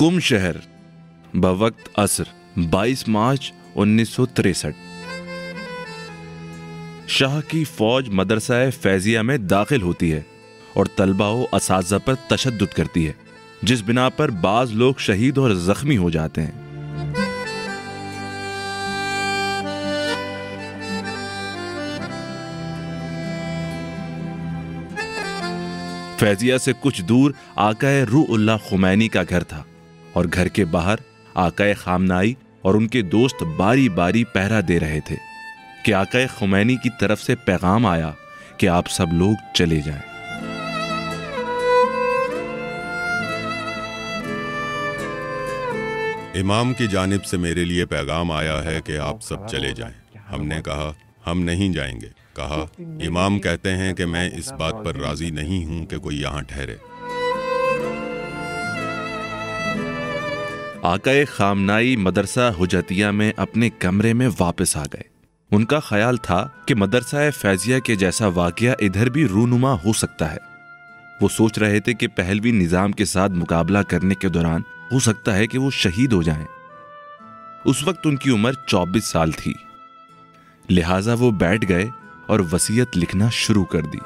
کم شہر بوقت عصر 22 مارچ 1963۔ شاہ کی فوج مدرسہ فیضیہ میں داخل ہوتی ہے اور طلبہ و اساتذہ پر تشدد کرتی ہے، جس بنا پر بعض لوگ شہید اور زخمی ہو جاتے ہیں۔ فیضیہ سے کچھ دور آقائے روح اللہ خمینی کا گھر تھا اور گھر کے باہر آقائے خامنائی اور ان کے دوست باری باری پہرا دے رہے تھے کہ آقائے خمینی کی طرف سے پیغام آیا کہ آپ سب لوگ چلے جائیں۔ امام کی جانب سے میرے لیے پیغام آیا ہے کہ آپ سب چلے جائیں۔ ہم نے کہا ہم نہیں جائیں گے۔ کہا امام کہتے ہیں کہ میں اس بات پر راضی نہیں ہوں کہ کوئی یہاں ٹھہرے۔ آقائے خامنائی مدرسہ حجتیہ میں اپنے کمرے میں واپس آ گئے۔ ان کا خیال تھا کہ مدرسہ فیضیہ کے جیسا واقعہ ادھر بھی رونما ہو سکتا ہے۔ وہ سوچ رہے تھے کہ پہلوی نظام کے ساتھ مقابلہ کرنے کے دوران ہو سکتا ہے کہ وہ شہید ہو جائیں۔ اس وقت ان کی عمر 24 سال تھی، لہٰذا وہ بیٹھ گئے اور وصیت لکھنا شروع کر دی۔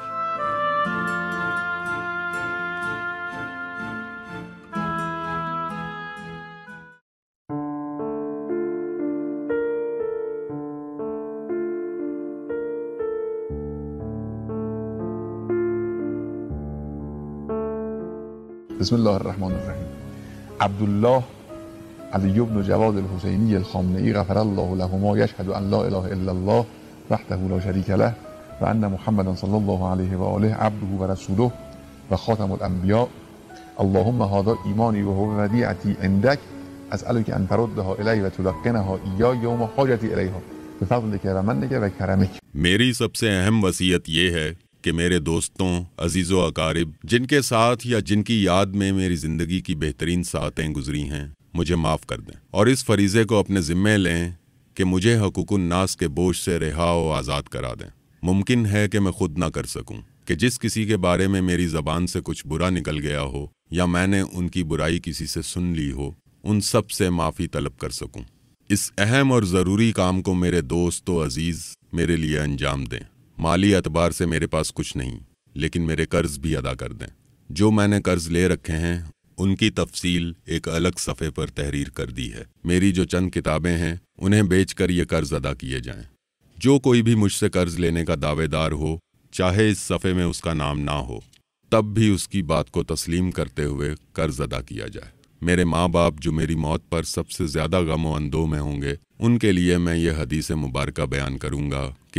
بسم اللہ الرحمن الرحیم۔ عبداللہ علی بن جواد الحسینی الخامنئی غفر اللہ لهما یشهد ان لا اله الا الله وحده لا شریک له و ان محمدا صلی اللہ علیه و آله عبده و رسوله و خاتم الانبیاء اللهم هذا ایمانی و هو ودیعتی عندک اسألک ان تردها الی و تلقنها ایای یوم حاجتی الیها بفضلک و منک و کرمک۔ میری سب سے اہم وصیت یہ ہے کہ میرے دوستوں، عزیز و اقارب، جن کے ساتھ یا جن کی یاد میں میری زندگی کی بہترین ساعتیں گزری ہیں، مجھے معاف کر دیں اور اس فریضے کو اپنے ذمے لیں کہ مجھے حقوق الناس کے بوجھ سے رہا و آزاد کرا دیں۔ ممکن ہے کہ میں خود نہ کر سکوں کہ جس کسی کے بارے میں میری زبان سے کچھ برا نکل گیا ہو یا میں نے ان کی برائی کسی سے سن لی ہو، ان سب سے معافی طلب کر سکوں۔ اس اہم اور ضروری کام کو میرے دوست و عزیز میرے لیے انجام دیں۔ مالی اعتبار سے میرے پاس کچھ نہیں، لیکن میرے قرض بھی ادا کر دیں۔ جو میں نے قرض لے رکھے ہیں ان کی تفصیل ایک الگ صفحے پر تحریر کر دی ہے۔ میری جو چند کتابیں ہیں انہیں بیچ کر یہ قرض ادا کیے جائیں۔ جو کوئی بھی مجھ سے قرض لینے کا دعوے دار ہو، چاہے اس صفحے میں اس کا نام نہ ہو، تب بھی اس کی بات کو تسلیم کرتے ہوئے قرض ادا کیا جائے۔ میرے ماں باپ جو میری موت پر سب سے زیادہ غم و اندوہ میں ہوں گے، ان کے لیے میں یہ حدیث مبارکہ بیان کروں گا کہ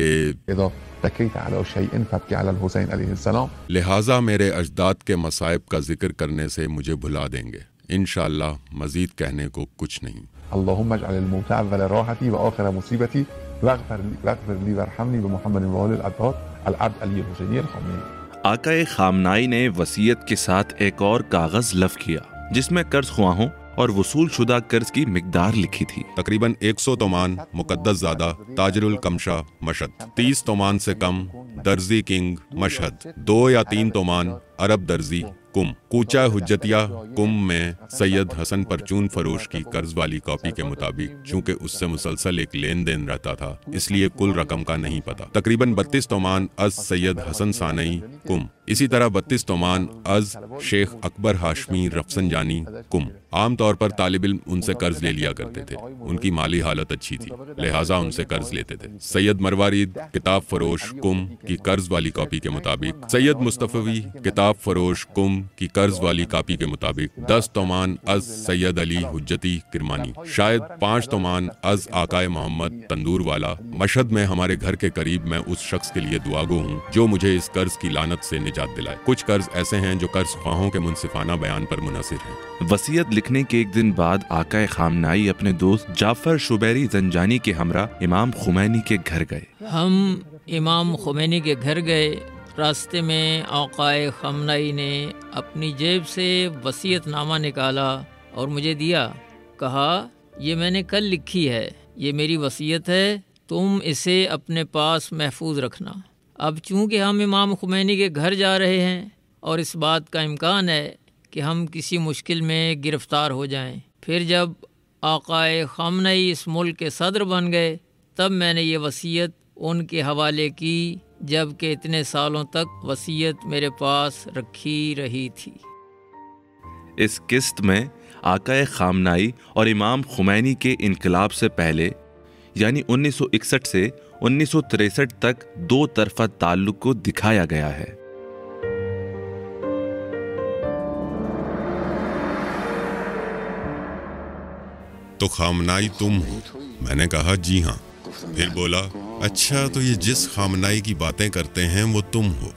لہٰذا میرے اجداد کے مصائب کا ذکر کرنے سے مجھے بھلا دیں گے۔ انشاءاللہ مزید کہنے کو کچھ نہیں۔ اللهم اجعل الموت اول راحتی و آخر مصیبتی واغفر لی وارحمنی بمحمد وآل الاطهار العبد علی حسینی الخامنئی۔ آقائے خامنائی نے وصیت کے ساتھ ایک اور کاغذ لف کیا جس میں قرض خواہوں اور وصول شدہ قرض کی مقدار لکھی تھی۔ تقریباً 100 تومان مقدس زادہ تاجر الکمشہ مشہد، 30 تومان سے کم درزی کنگ مشہد، 2 یا 3 تومان عرب درزی کم۔ کوچہ حجتیہ کم میں سید حسن پرچون فروش کی قرض والی کاپی کے مطابق چونکہ اس سے مسلسل ایک لین دین رہتا تھا، اس لیے کل رقم کا نہیں پتا۔ تقریباً 32 تومان از سید حسن ثانئی کم، اسی طرح 32 تومان از شیخ اکبر ہاشمی رفسنجانی کم۔ عام طور پر طالب علم ان سے قرض لے لیا کرتے تھے، ان کی مالی حالت اچھی تھی لہٰذا ان سے قرض لیتے تھے۔ سید مروارید کتاب فروش کم کی قرض والی کاپی کے مطابق، سید مصطفی کتاب فروش کم کی قرض والی کاپی کے مطابق 10 تومان از سید علی حجتی کرمانی، شاید 5 تومان از آقائے محمد تندور والا۔ مشہد میں ہمارے گھر کے قریب میں اس شخص کے لیے دعا گو ہوں جو مجھے اس قرض کی لعنت سے نجات دلائے۔ کچھ قرض ایسے ہیں جو قرض خواہوں کے منصفانہ بیان پر منحصر ہیں۔ وصیت لکھنے کے ایک دن بعد آقائے خامنائی اپنے دوست جعفر شبیری زنجانی کے ہمراہ امام خمینی کے گھر گئے۔ ہم امام خمینی کے گھر گئے۔ راستے میں آقائے خامنائی نے اپنی جیب سے وصیت نامہ نکالا اور مجھے دیا۔ کہا یہ میں نے کل لکھی ہے، یہ میری وصیت ہے، تم اسے اپنے پاس محفوظ رکھنا۔ اب چونکہ ہم امام خمینی کے گھر جا رہے ہیں اور اس بات کا امکان ہے کہ کہ ہم کسی مشکل میں گرفتار ہو جائیں۔ پھر جب آقائے خامنہئی اس ملک کے صدر بن گئے تب میں نے یہ وصیت ان کے حوالے کی، جب کہ اتنے سالوں تک وصیت میرے پاس رکھی رہی تھی۔ اس قسط میں آقائے خامنہئی اور امام خمینی کے انقلاب سے پہلے یعنی 1961 سے 1963 تک دو طرفہ تعلق کو دکھایا گیا ہے۔ تو خامنہئی تم ہو؟ میں نے کہا جی ہاں۔ پھر بولا اچھا تو یہ جس خامنہئی کی باتیں کرتے ہیں وہ تم ہو؟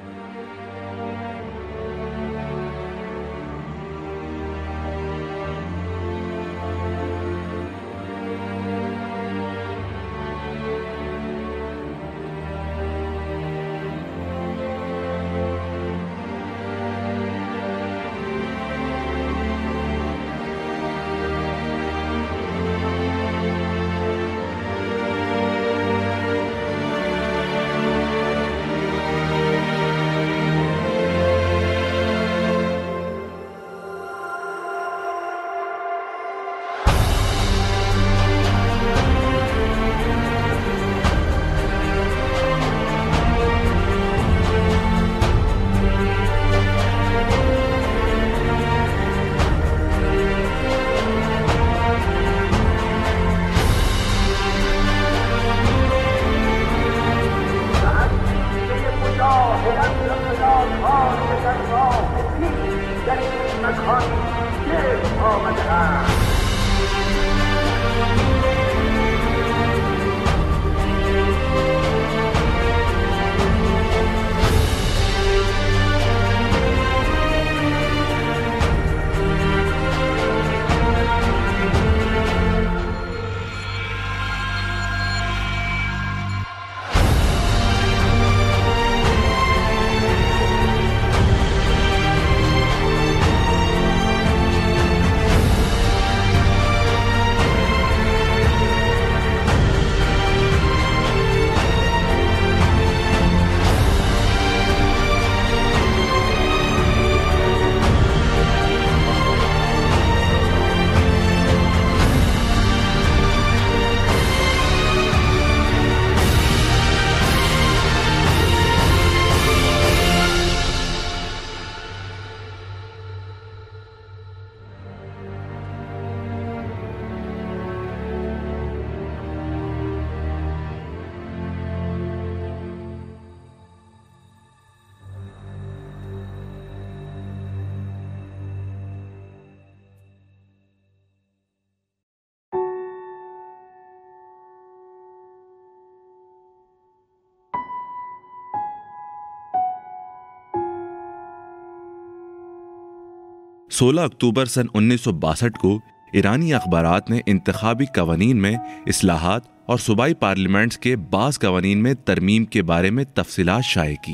سولہ اکتوبر سن 1962 کو ایرانی اخبارات نے انتخابی قوانین میں اصلاحات اور صوبائی پارلیمنٹس کے بعض قوانین میں ترمیم کے بارے میں تفصیلات شائع کی۔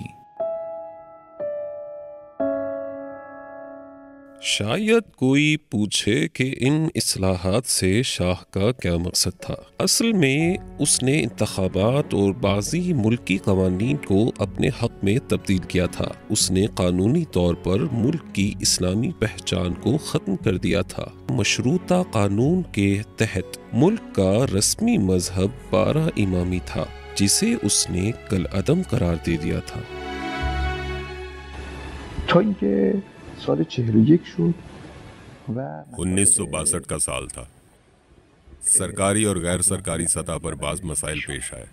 شاید کوئی پوچھے کہ ان اصلاحات سے شاہ کا کیا مقصد تھا۔ اصل میں اس نے انتخابات اور بعضی ملکی قوانین کو اپنے حق میں تبدیل کیا تھا۔ اس نے قانونی طور پر ملک کی اسلامی پہچان کو ختم کر دیا تھا۔ مشروطہ قانون کے تحت ملک کا رسمی مذہب 12 امامی تھا، جسے اس نے کالعدم قرار دے دیا تھا۔ سال 41 شد و 1962 کا سال تھا۔ سرکاری اور غیر سرکاری سطح پر بعض مسائل پیش آئے۔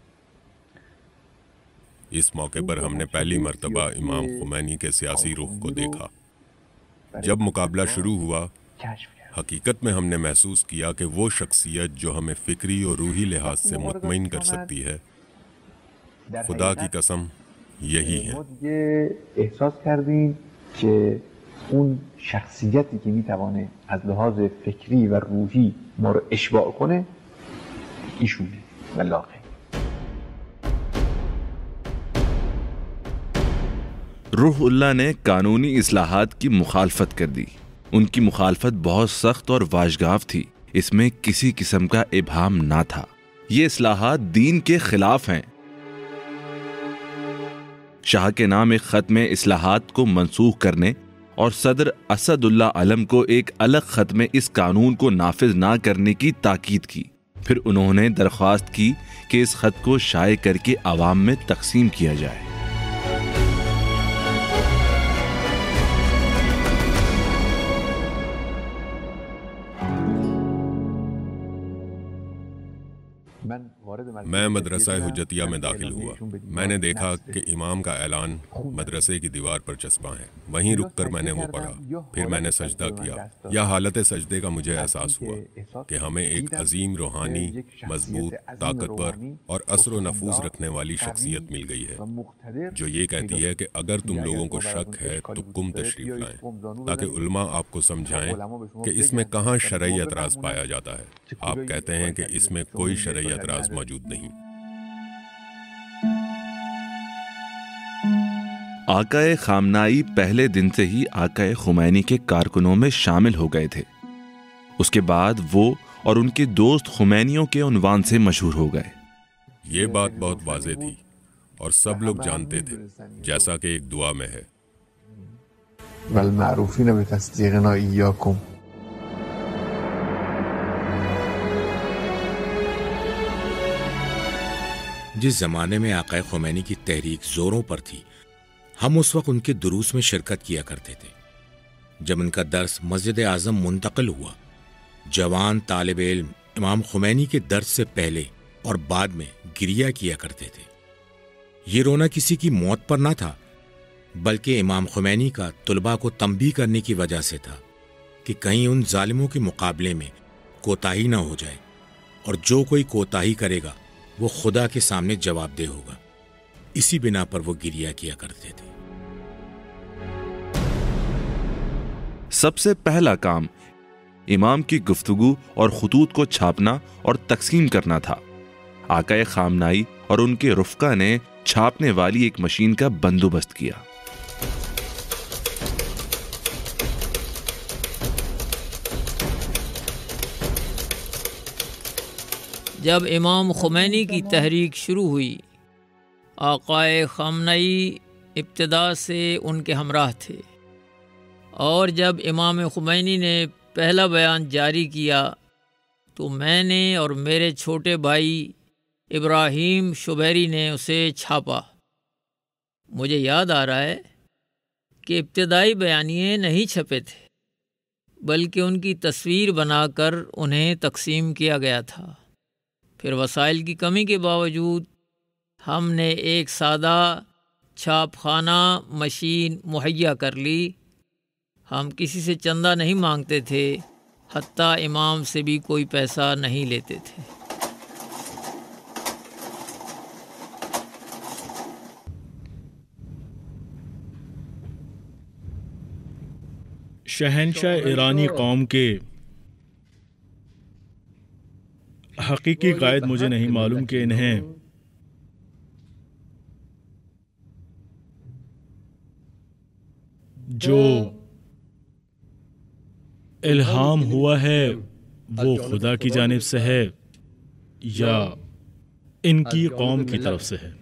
اس موقع پر ہم نے پہلی مرتبہ امام خمینی کے سیاسی رخ کو دیکھا۔ جب مقابلہ شروع ہوا، حقیقت میں ہم نے محسوس کیا کہ وہ شخصیت جو ہمیں فکری اور روحی لحاظ سے مطمئن کر سکتی ہے، خدا کی قسم یہی ہے۔ یہ احساس کردیم که اون شخصیتی که میتوانه از لحاظ فکری و روحی ما رو اشباع کنه ایشونه و لاغه۔ روح اللہ نے قانونی اصلاحات کی مخالفت کر دی۔ ان کی مخالفت بہت سخت اور واجگاف تھی، اس میں کسی قسم کا ابہام نہ تھا۔ یہ اصلاحات دین کے خلاف ہیں۔ شاہ کے نام ایک خط میں اصلاحات کو منسوخ کرنے اور صدر اسد اللہ علم کو ایک الگ خط میں اس قانون کو نافذ نہ کرنے کی تاکید کی۔ پھر انہوں نے درخواست کی کہ اس خط کو شائع کر کے عوام میں تقسیم کیا جائے۔ میں مدرسہ حجتیہ میں داخل ہوا۔ میں نے دیکھا کہ امام کا اعلان مدرسے کی دیوار پر چسپاں ہے۔ وہیں رک کر میں نے وہ پڑھا۔ پھر میں نے سجدہ کیا۔ یا حالت سجدے کا مجھے احساس ہوا کہ ہمیں ایک عظیم روحانی، مضبوط، طاقتور اور اثر و نفوذ رکھنے والی شخصیت مل گئی ہے، جو یہ کہتی ہے کہ اگر تم لوگوں کو شک ہے تو کم تشریف لائیں، تاکہ علماء آپ کو سمجھائیں کہ اس میں کہاں شرعی اعتراض پایا جاتا ہے۔ آپ کہتے ہیں کہ اس میں کوئی شرعی اعتراض موجود نہیں۔ آقائے خامنائی پہلے دن سے ہی آقائے خمینی کے کارکنوں میں شامل ہو گئے تھے۔ اس کے بعد وہ اور ان کے دوست خمینیوں کے عنوان سے مشہور ہو گئے۔ یہ بات بہت واضح تھی اور سب لوگ جانتے تھے، جیسا کہ ایک دعا میں ہے، والمعروفین بتصدیقنا ایاکم۔ جس زمانے میں آقا خمینی کی تحریک زوروں پر تھی، ہم اس وقت ان کے دروس میں شرکت کیا کرتے تھے۔ جب ان کا درس مسجد اعظم منتقل ہوا، جوان طالب علم امام خمینی کے درس سے پہلے اور بعد میں گریہ کیا کرتے تھے۔ یہ رونا کسی کی موت پر نہ تھا، بلکہ امام خمینی کا طلباء کو تنبیہ کرنے کی وجہ سے تھا کہ کہیں ان ظالموں کے مقابلے میں کوتاہی نہ ہو جائے، اور جو کوئی کوتاہی کرے گا وہ خدا کے سامنے جواب دہ ہوگا۔ اسی بنا پر وہ گریہ کیا کرتے تھے۔ سب سے پہلا کام امام کی گفتگو اور خطوط کو چھاپنا اور تقسیم کرنا تھا۔ آقائے خامنائی اور ان کے رفقا نے چھاپنے والی ایک مشین کا بندوبست کیا۔ جب امام خمینی کی تحریک شروع ہوئی، آقائے خامنائی ابتدا سے ان کے ہمراہ تھے، اور جب امام خمینی نے پہلا بیان جاری کیا تو میں نے اور میرے چھوٹے بھائی ابراہیم شبیری نے اسے چھاپا۔ مجھے یاد آ رہا ہے کہ ابتدائی بیانیے نہیں چھپے تھے، بلکہ ان کی تصویر بنا کر انہیں تقسیم کیا گیا تھا۔ پھر وسائل کی کمی کے باوجود ہم نے ایک سادہ چھاپ خانہ مشین مہیا کر لی۔ ہم کسی سے چندہ نہیں مانگتے تھے، حتیٰ امام سے بھی کوئی پیسہ نہیں لیتے تھے۔ شہنشاہ ایرانی قوم کے حقیقی قائد مجھے نہیں معلوم کہ انہیں جو الہام ہوا ہے وہ خدا کی جانب سے ہے یا ان کی قوم کی طرف سے ہے۔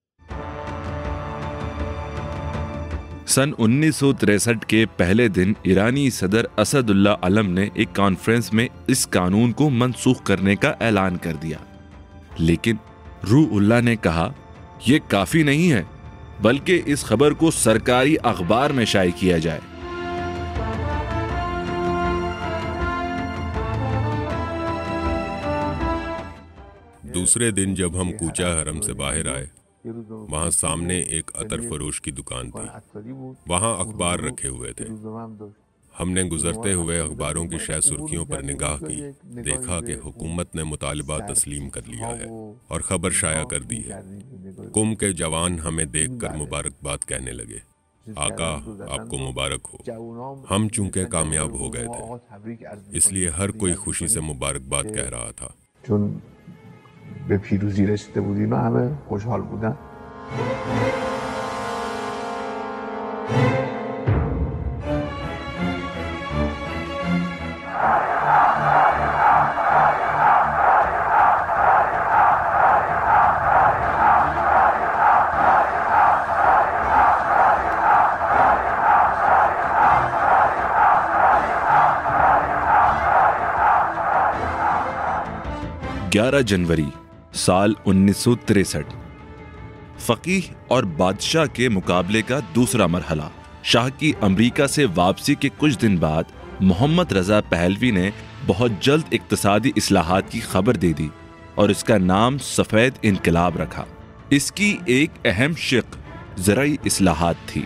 سن 1963 کے پہلے دن ایرانی صدر اسد اللہ علم نے ایک کانفرنس میں اس قانون کو منسوخ کرنے کا اعلان کر دیا، لیکن روح اللہ نے کہا یہ کافی نہیں ہے، بلکہ اس خبر کو سرکاری اخبار میں شائع کیا جائے۔ دوسرے دن جب ہم کوچہ حرم سے باہر آئے، وہاں سامنے ایک عطر فروش کی دکان تھی، وہاں اخبار رکھے ہوئے تھے۔ ہم نے گزرتے ہوئے اخباروں کی شہ سرخیوں پر نگاہ کی، دیکھا کہ حکومت نے مطالبہ تسلیم کر لیا ہے اور خبر شائع کر دی ہے۔ قم کے جوان ہمیں دیکھ کر مبارکباد کہنے لگے، آقا آپ کو مبارک ہو۔ ہم چونکہ کامیاب ہو گئے تھے، اس لیے ہر کوئی خوشی سے مبارکباد کہہ رہا تھا۔ چون به پیروزی رسیده بودیم و همه خوشحال بودن. 11 जनवरी साल 1963। फकीह और बादशाह के मुकाबले का दूसरा मरहला। शाह की अमेरिका से वापसी के कुछ दिन बाद मोहम्मद रजा पहलवी ने बहुत जल्द इक्तिसादी इस्लाहात की खबर दे दी और इसका नाम सफ़ेद इनकलाब रखा। इसकी एक अहम शिक ज़राई इस्लाहात थी।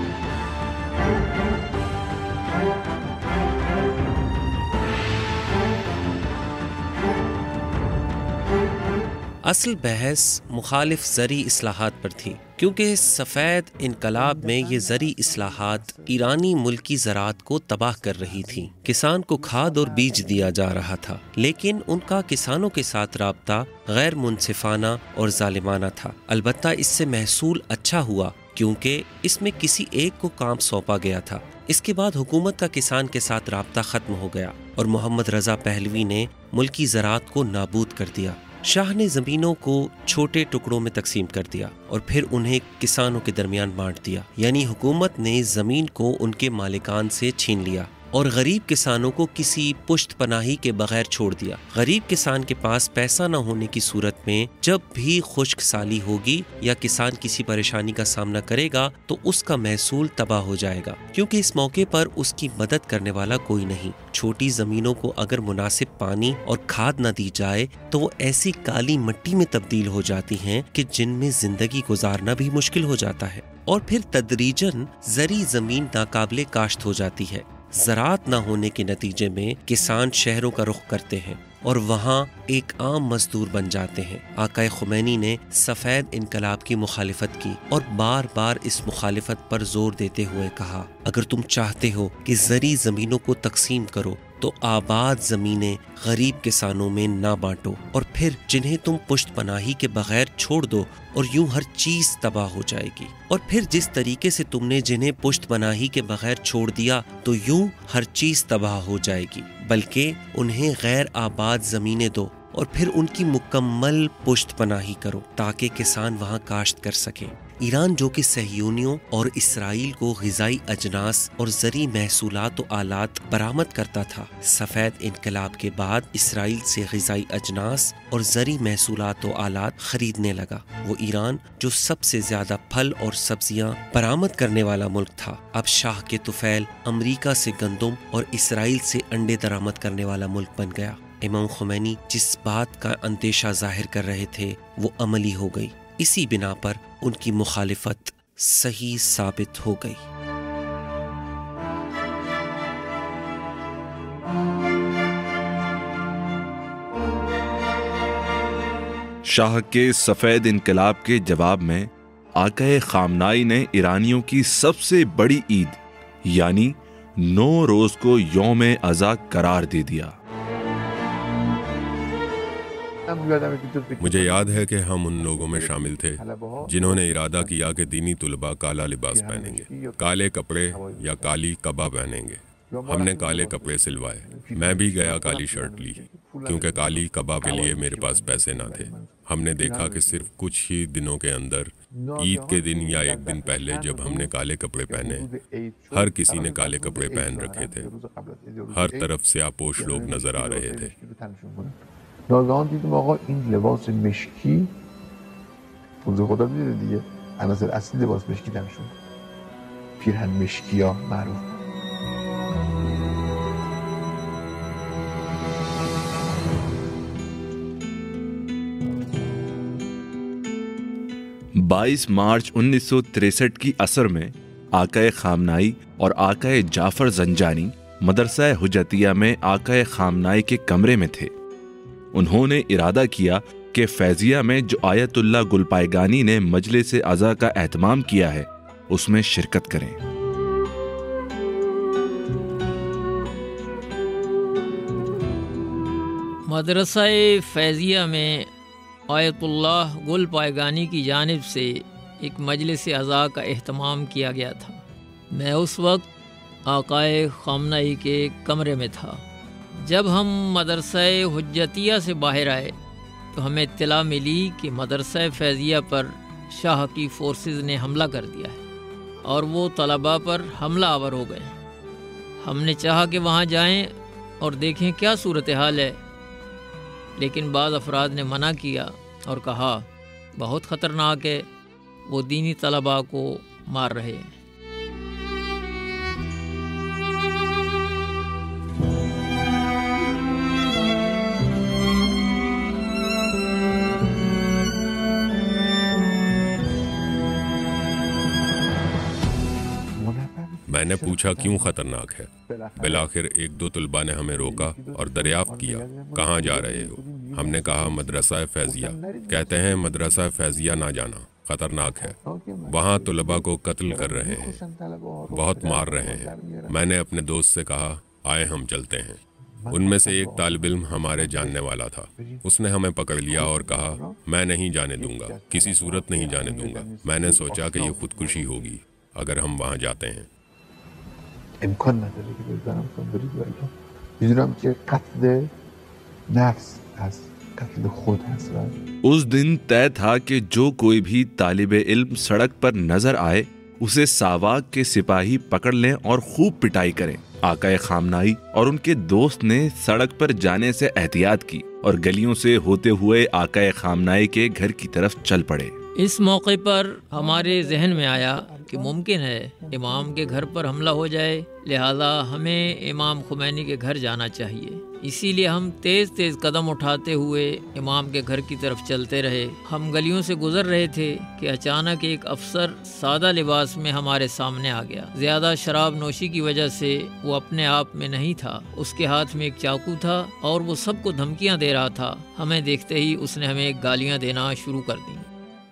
असल बहस मुखालिफ ज़री इस्लाहात पर थी, क्योंकि सफ़ेद इनकलाब में ये ज़री इस्लाहात ईरानी मुल्की ज़राअत को तबाह कर रही थी। किसान को खाद और बीज दिया जा रहा था, लेकिन उनका किसानों के साथ राब्ता गैर मुनसिफाना और जालिमाना था। अलबत्ता इससे महसूल अच्छा हुआ, क्योंकि इसमें किसी एक को काम सौंपा गया था। इसके बाद हुकूमत का किसान के साथ राब्ता ख़त्म हो गया और मोहम्मद रजा पहलवी ने मुल्की ज़राअत को नाबूद कर दिया। शाह ने ज़मीनों को छोटे टुकड़ों में तकसीम कर दिया और फिर उन्हें किसानों के दरमियान बांट दिया, यानी हुकूमत ने ज़मीन को उनके मालिकान से छीन लिया और गरीब किसानों को किसी पुश्त पनाही के बगैर छोड़ दिया। गरीब किसान के पास पैसा न होने की सूरत में जब भी खुश्क साली होगी या किसान किसी परेशानी का सामना करेगा तो उसका महसूल तबाह हो जाएगा, क्योंकि इस मौके पर उसकी मदद करने वाला कोई नहीं। छोटी ज़मीनों को अगर मुनासिब पानी और खाद न दी जाए तो वो ऐसी काली मिट्टी में तब्दील हो जाती हैं कि जिनमें ज़िंदगी गुजारना भी मुश्किल हो जाता है और फिर तदरीजन ज़री ज़मीन नाकाबिले काश्त हो जाती है। ज़राअत न होने के नतीजे में किसान शहरों का रुख करते हैं और वहाँ एक आम मजदूर बन जाते हैं। आकाए खुमैनी ने सफ़ेद इनकलाब की मुखालिफत की और बार बार इस मुखालिफत पर जोर देते हुए कहा, अगर तुम चाहते हो कि ज़री ज़मीनों को तकसीम करो तो आबाद ज़मीनें गरीब किसानों में ना बांटो और फिर जिन्हें तुम पुश्त पनाही के बगैर छोड़ दो और यूं हर चीज़ तबाह हो जाएगी। और फिर जिस तरीके से तुमने जिन्हें पुश्त पनाही के बगैर छोड़ दिया तो यूं हर चीज़ तबाह हो जाएगी, बल्कि उन्हें गैर आबाद ज़मीनें दो और फिर उनकी मुकम्मल पुश्त पनाही करो ताकि किसान वहाँ काश्त कर सकें। ईरान जो कि सहयूनियों और इसराइल को ग़िज़ाई अजनास और ज़री महसूलात और आलात बरामद करता था, सफ़ेद इनकलाब के बाद इसराइल से ग़िज़ाई अजनास और ज़री महसूलात और आलात ख़रीदने लगा। वो ईरान जो सबसे ज़्यादा फल और सब्जियाँ बरामद करने वाला मुल्क था, अब शाह के तुफ़ैल अमरीका से गंदम और इसराइल से अंडे दरामद करने वाला मुल्क बन गया। इमाम खुमैनी जिस बात का अंदेशा जाहिर कर रहे थे वो अमली हो गई। इसी बिना पर उनकी मुखालिफत सही साबित हो गई। शाह के सफ़ेद इनकलाब के जवाब में आकाए खामनाई ने ईरानियों की सबसे बड़ी ईद यानी 9 रोज़ को यौम अज़ा करार दे दिया। मुझे याद है कि हम उन लोगों में शामिल थे जिन्होंने इरादा किया कि दीनी तुलबा काला लिबास पहनेंगे, काले कपड़े या काली कबा पहनेंगे। हमने काले कपड़े सिलवाए। मैं भी गया काली शर्ट ली, क्योंकि काली कबा के लिए मेरे पास पैसे ना थे। हमने देखा कि सिर्फ कुछ ही दिनों के अंदर, ईद के दिन या एक दिन पहले जब हमने काले कपड़े पहने, हर किसी ने काले कपड़े पहन रखे थे। हर तरफ से आपोश लोग नजर आ रहे थे। ناگهان دیدیم آقا این لباس مشکی حضور خدا دیده دیگه عناصر اصلی لباس مشکی دم شد، پیرهن مشکی ها معروف. बाईस मार्च 1963 की असर में आकाए खामनाई और आकाए जाफर जंजानी मदरसा हुजतिया में आकाए खामनाई के कमरे में थे। उन्होंने इरादा किया कि फैजिया में जो आयतुल्लाह गुलपायगानी ने मजलिस अज़ा का एहतमाम किया है उसमें शिरकत करें। मदरसा फैजिया में आयतुल्लाह गुलपायगानी की जानिब से एक मजलिस अज़ा का एहतमाम किया गया था। मैं उस वक्त आकाए खामनाई के कमरे में था। जब हम मदरसा हुज्जतिया से बाहर आए तो हमें इत्तला मिली कि मदरसा फैजिया पर शाह की फोर्सेस ने हमला कर दिया है और वो तलबा पर हमला आवर हो गए। हमने चाहा कि वहाँ जाएं और देखें क्या सूरत हाल है, لیکن بعض افراد نے منع کیا اور کہا بہت خطرناک ہے، وہ دینی طلباء کو مار رہے ہیں۔ میں نے پوچھا کیوں خطرناک ہے؟ بالآخر ایک دو طلباء نے ہمیں روکا اور دریافت کیا کہاں جا رہے ہو؟ ہم نے کہا مدرسہ فیضیہ۔ کہتے ہیں مدرسہ فیضیہ نہ جانا، خطرناک ہے، وہاں طلباء کو قتل کر رہے ہیں، بہت مار رہے ہیں۔ میں نے اپنے دوست سے کہا آئے ہم چلتے ہیں۔ ان میں سے ایک طالب علم ہمارے جاننے والا تھا، اس نے ہمیں پکڑ لیا اور کہا میں نہیں جانے دوں گا، کسی صورت نہیں جانے دوں گا۔ میں نے سوچا کہ یہ خودکشی ہوگی اگر ہم وہاں جاتے ہیں۔ امکان نداره که بزنم چون برید ولی میدونم که قتل نفس هست، قتل خود هست۔ اس دن طے تھا کہ جو کوئی بھی طالب علم سڑک پر نظر آئے اسے ساواک کے سپاہی پکڑ لیں اور خوب پٹائی کریں۔ آقا خامنائی اور ان کے دوست نے سڑک پر جانے سے احتیاط کی اور گلیوں سے ہوتے ہوئے آقا خامنائی کے گھر کی طرف چل پڑے۔ اس موقع پر ہمارے ذہن میں آیا کہ ممکن ہے امام کے گھر پر حملہ ہو جائے، لہذا ہمیں امام خمینی کے گھر جانا چاہیے۔ اسی لیے ہم تیز تیز قدم اٹھاتے ہوئے امام کے گھر کی طرف چلتے رہے۔ ہم گلیوں سے گزر رہے تھے کہ اچانک ایک افسر سادہ لباس میں ہمارے سامنے آ گیا۔ زیادہ شراب نوشی کی وجہ سے وہ اپنے آپ میں نہیں تھا، اس کے ہاتھ میں ایک چاقو تھا اور وہ سب کو دھمکیاں دے رہا تھا۔ ہمیں دیکھتے ہی اس نے ہمیں گالیاں دینا شروع کر دیں۔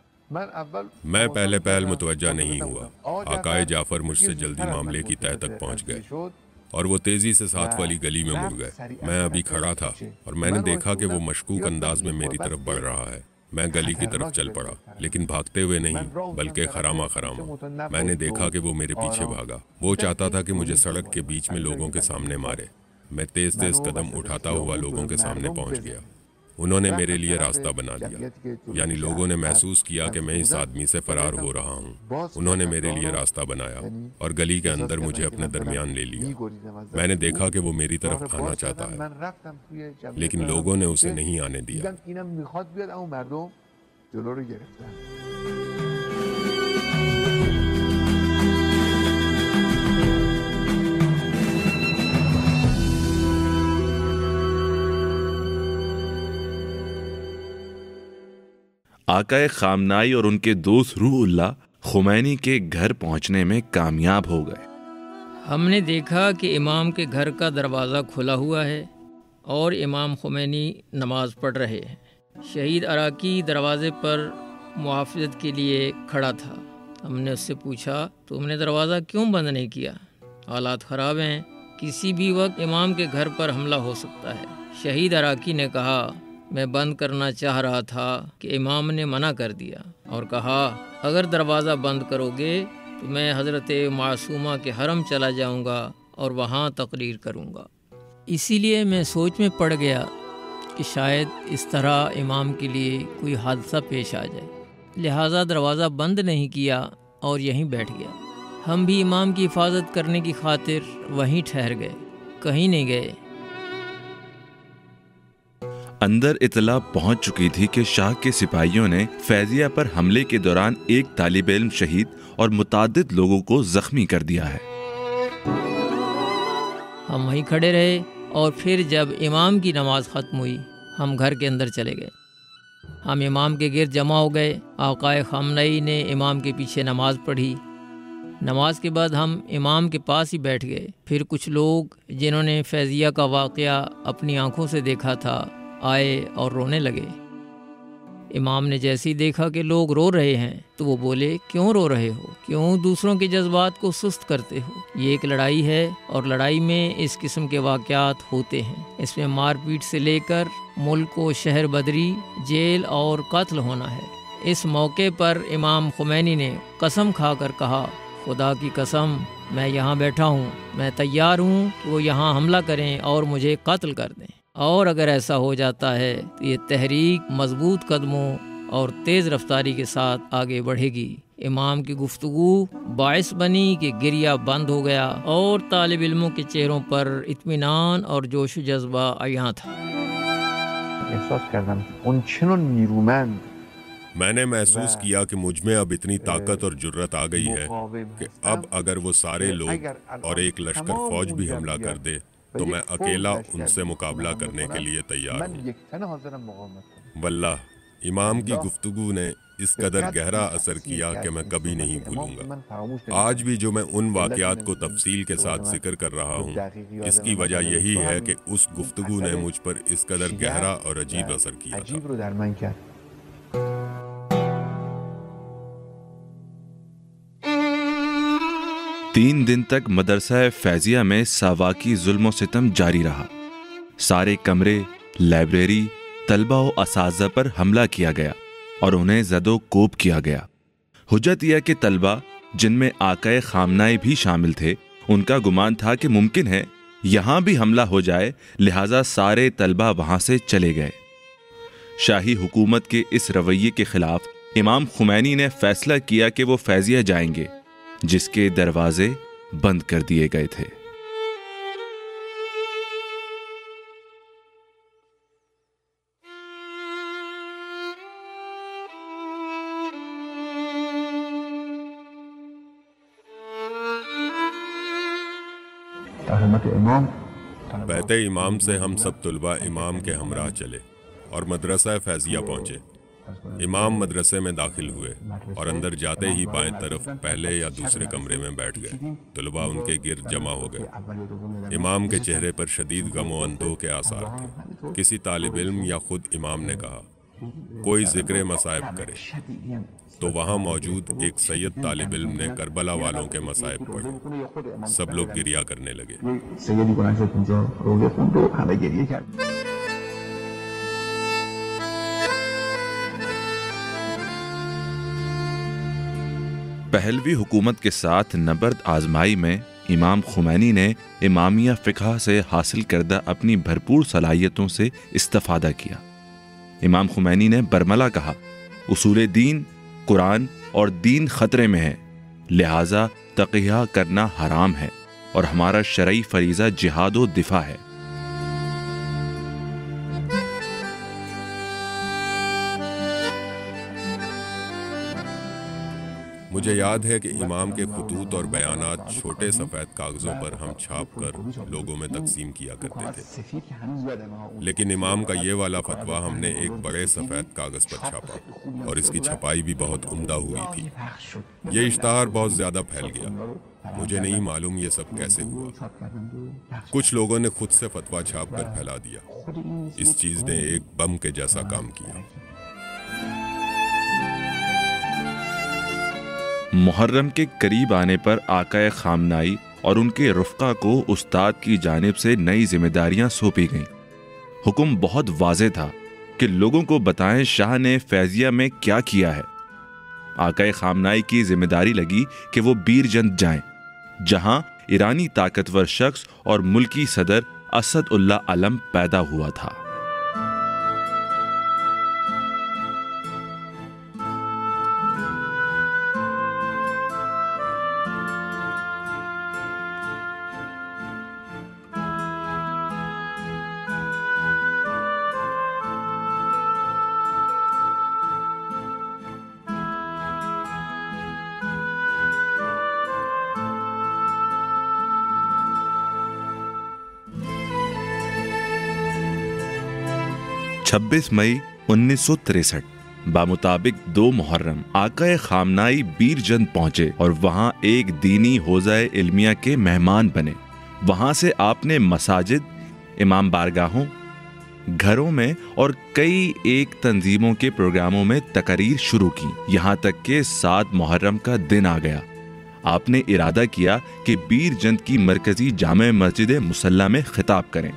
میں پہلے پہل متوجہ نہیں ہوا۔ آقائے جعفر مجھ سے جلدی معاملے کی تہہ تک پہنچ گئے اور وہ تیزی سے ساتھ والی گلی میں مڑ گئے۔ میں ابھی کھڑا تھا اور میں نے دیکھا کہ وہ مشکوک انداز میں میری طرف بڑھ رہا ہے۔ میں گلی کی طرف چل پڑا، لیکن بھاگتے ہوئے نہیں بلکہ خراما خراما۔ میں نے دیکھا کہ وہ میرے پیچھے بھاگا۔ وہ چاہتا تھا کہ مجھے سڑک کے بیچ میں لوگوں کے سامنے مارے۔ میں تیز تیز قدم اٹھاتا ہوا لوگوں کے سامنے پہنچ گیا۔ انہوں نے میرے لیے راستہ بنا دیا، یعنی لوگوں نے محسوس کیا کہ میں اس آدمی سے فرار ہو رہا ہوں۔ انہوں نے میرے لیے راستہ بنایا اور گلی کے اندر مجھے اپنے درمیان لے لیا۔ میں نے دیکھا کہ وہ میری طرف آنا چاہتا ہے، لیکن لوگوں نے اسے نہیں آنے دیا۔ آقا خامنائی اور ان کے دوست روح اللہ خمینی کے گھر پہنچنے میں کامیاب ہو گئے۔ ہم نے دیکھا کہ امام کے گھر کا دروازہ کھلا ہوا ہے اور امام خمینی نماز پڑھ رہے ہیں۔ شہید عراقی دروازے پر محافظت کے لیے کھڑا تھا۔ ہم نے اس سے پوچھا تم نے دروازہ کیوں بند نہیں کیا؟ حالات خراب ہیں، کسی بھی وقت امام کے گھر پر حملہ ہو سکتا ہے۔ شہید عراقی نے کہا میں بند کرنا چاہ رہا تھا کہ امام نے منع کر دیا اور کہا اگر دروازہ بند کرو گے تو میں حضرت معصومہ کے حرم چلا جاؤں گا اور وہاں تقریر کروں گا۔ اسی لیے میں سوچ میں پڑ گیا کہ شاید اس طرح امام کے لیے کوئی حادثہ پیش آ جائے، لہٰذا دروازہ بند نہیں کیا اور یہیں بیٹھ گیا۔ ہم بھی امام کی حفاظت کرنے کی خاطر وہیں ٹھہر گئے، کہیں نہیں گئے۔ اندر اطلاع پہنچ چکی تھی کہ شاہ کے سپاہیوں نے فیضیہ پر حملے کے دوران ایک طالب علم شہید اور متعدد لوگوں کو زخمی کر دیا ہے۔ ہم وہیں کھڑے رہے اور پھر جب امام کی نماز ختم ہوئی ہم گھر کے اندر چلے گئے۔ ہم امام کے گرد جمع ہو گئے۔ آقا خامنائی نے امام کے پیچھے نماز پڑھی۔ نماز کے بعد ہم امام کے پاس ہی بیٹھ گئے۔ پھر کچھ لوگ جنہوں نے فیضیہ کا واقعہ اپنی آنکھوں سے دیکھا تھا آئے اور رونے لگے۔ امام نے جیسے ہی دیکھا کہ لوگ رو رہے ہیں تو وہ بولے کیوں رو رہے ہو، کیوں دوسروں کے جذبات کو سست کرتے ہو؟ یہ ایک لڑائی ہے اور لڑائی میں اس قسم کے واقعات ہوتے ہیں۔ اس میں مار پیٹ سے لے کر ملک و شہر بدری، جیل اور قتل ہونا ہے۔ اس موقع پر امام خمینی نے قسم کھا کر کہا خدا کی قسم میں یہاں بیٹھا ہوں، میں تیار ہوں کہ وہ یہاں حملہ کریں اور مجھے قتل کر دیں، اور اگر ایسا ہو جاتا ہے تو یہ تحریک مضبوط قدموں اور تیز رفتاری کے ساتھ آگے بڑھے گی۔ امام کی گفتگو باعث بنی کہ گریہ بند ہو گیا اور طالب علموں کے چہروں پر اطمینان اور جوش و جذبہ عیاں تھا۔ احساس کردم اون چنون نیرومند میں نے محسوس کیا کہ مجھ میں اب اتنی طاقت اور جرت آ گئی ہے کہ اب اگر وہ سارے لوگ اور ایک لشکر فوج بھی حملہ کر دے تو میں اکیلا ان سے مقابلہ کرنے کے لیے تیار ہوں۔ واللہ امام کی گفتگو نے اس قدر گہرا اثر کیا کہ میں کبھی نہیں بھولوں گا۔ آج بھی جو میں ان واقعات کو تفصیل کے ساتھ ذکر کر رہا ہوں، اس کی وجہ یہی ہے کہ اس گفتگو نے مجھ پر اس قدر گہرا اور عجیب اثر کیا تھا۔ 3 دن تک مدرسہ فیضیہ میں ساواکی ظلم و ستم جاری رہا۔ سارے کمرے، لائبریری، طلبہ و اساتذہ پر حملہ کیا گیا اور انہیں زد و کوب کیا گیا۔ حجت یہ کہ طلبہ جن میں آقائے خامنائی بھی شامل تھے، ان کا گمان تھا کہ ممکن ہے یہاں بھی حملہ ہو جائے، لہٰذا سارے طلبہ وہاں سے چلے گئے۔ شاہی حکومت کے اس رویے کے خلاف امام خمینی نے فیصلہ کیا کہ وہ فیضیہ جائیں گے، جس کے دروازے بند کر دیے گئے تھے۔ بیت امام سے ہم سب طلبہ امام کے ہمراہ چلے اور مدرسہ فیضیہ پہنچے۔ امام مدرسے میں داخل ہوئے اور اندر جاتے ہی بائیں طرف پہلے یا دوسرے کمرے میں بیٹھ گئے۔ طلبہ ان کے گرد جمع ہو گئے۔ امام کے چہرے پر شدید غم و اندوہ کے آثار تھے۔ کسی طالب علم یا خود امام نے کہا، کوئی ذکر مصائب کرے، تو وہاں موجود ایک سید طالب علم نے کربلا والوں کے مصائب پڑھے۔ سب لوگ گریہ کرنے لگے۔ پہلوی حکومت کے ساتھ نبرد آزمائی میں امام خمینی نے امامیہ فقہ سے حاصل کردہ اپنی بھرپور صلاحیتوں سے استفادہ کیا۔ امام خمینی نے برملا کہا، اصول دین، قرآن اور دین خطرے میں ہے، لہٰذا تقیہ کرنا حرام ہے اور ہمارا شرعی فریضہ جہاد و دفاع ہے۔ مجھے یاد ہے کہ امام کے خطوط اور بیانات چھوٹے سفید کاغذوں پر ہم چھاپ کر لوگوں میں تقسیم کیا کرتے تھے، لیکن امام کا یہ والا فتویٰ ہم نے ایک بڑے سفید کاغذ پر چھاپا اور اس کی چھپائی بھی بہت عمدہ ہوئی تھی۔ یہ اشتہار بہت زیادہ پھیل گیا۔ مجھے نہیں معلوم یہ سب کیسے ہوا۔ کچھ لوگوں نے خود سے فتویٰ چھاپ کر پھیلا دیا۔ اس چیز نے ایک بم کے جیسا کام کیا۔ محرم کے قریب آنے پر آقائے خامنائی اور ان کے رفقا کو استاد کی جانب سے نئی ذمہ داریاں سونپی گئیں۔ حکم بہت واضح تھا کہ لوگوں کو بتائیں شاہ نے فیضیہ میں کیا کیا ہے۔ آقائے خامنائی کی ذمہ داری لگی کہ وہ بیرجند جائیں، جہاں ایرانی طاقتور شخص اور ملکی صدر اسد اللہ علم پیدا ہوا تھا۔ چھبیس مئی 1963 بمطابق 2 محرم آقائے خامنائی بیرجند پہنچے اور وہاں ایک دینی حوزہ علمیہ کے مہمان بنے۔ وہاں سے آپ نے مساجد، امام بارگاہوں، گھروں میں اور کئی ایک تنظیموں کے پروگراموں میں تقاریر شروع کی، یہاں تک کہ 7 محرم کا دن آ گیا۔ آپ نے ارادہ کیا کہ بیرجند کی مرکزی جامع مسجد مصلی میں خطاب کریں۔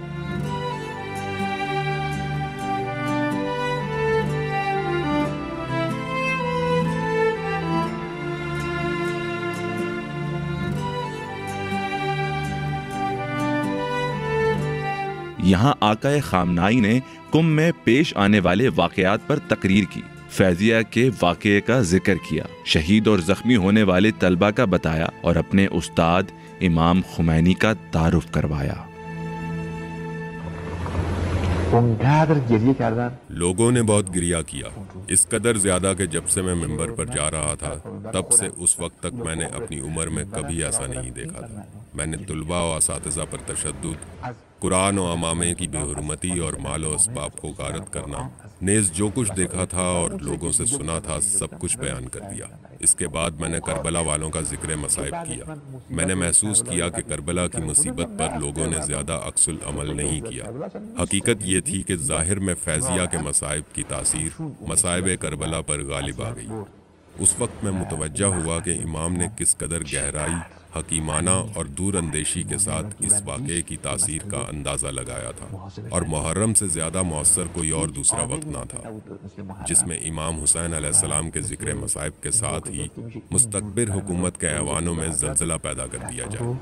یہاں آقائے خامنائی نے کم میں پیش آنے والے واقعات پر تقریر کی، فیضیہ کے واقعے کا ذکر کیا، شہید اور زخمی ہونے والے طلبہ کا بتایا اور اپنے استاد امام خمینی کا تعارف کروایا۔ اونقدر گریه کردن. لوگوں نے بہت گریہ کیا، اس قدر زیادہ کہ جب سے میں ممبر پر جا رہا تھا تب سے اس وقت تک میں نے اپنی عمر میں کبھی ایسا نہیں دیکھا تھا. میں نے طلباء و اساتذہ پر تشدد، قرآن و امامے کی بے حرمتی اور مال و اسباب کو غارت کرنا، نیز جو کچھ دیکھا تھا اور لوگوں سے سنا تھا سب کچھ بیان کر دیا. اس کے بعد میں نے کربلا والوں کا ذکر مصائب کیا. میں نے محسوس کیا کہ کربلا کی مصیبت پر لوگوں نے زیادہ عکس العمل نہیں کیا. حقیقت یہ تھی کہ ظاہر میں فیضیہ کے مصائب کی تاثیر مصائب کربلا پر غالب آ گئی. اس وقت میں متوجہ ہوا کہ امام نے کس قدر گہرائی، حکیمانہ اور دور اندیشی کے ساتھ اس واقعے کی تاثیر کا اندازہ لگایا تھا، اور محرم سے زیادہ مؤثر کوئی اور دوسرا وقت نہ تھا جس میں امام حسین علیہ السلام کے ذکر مصائب کے ساتھ ہی مستکبر حکومت کے ایوانوں میں زلزلہ پیدا کر دیا جائے.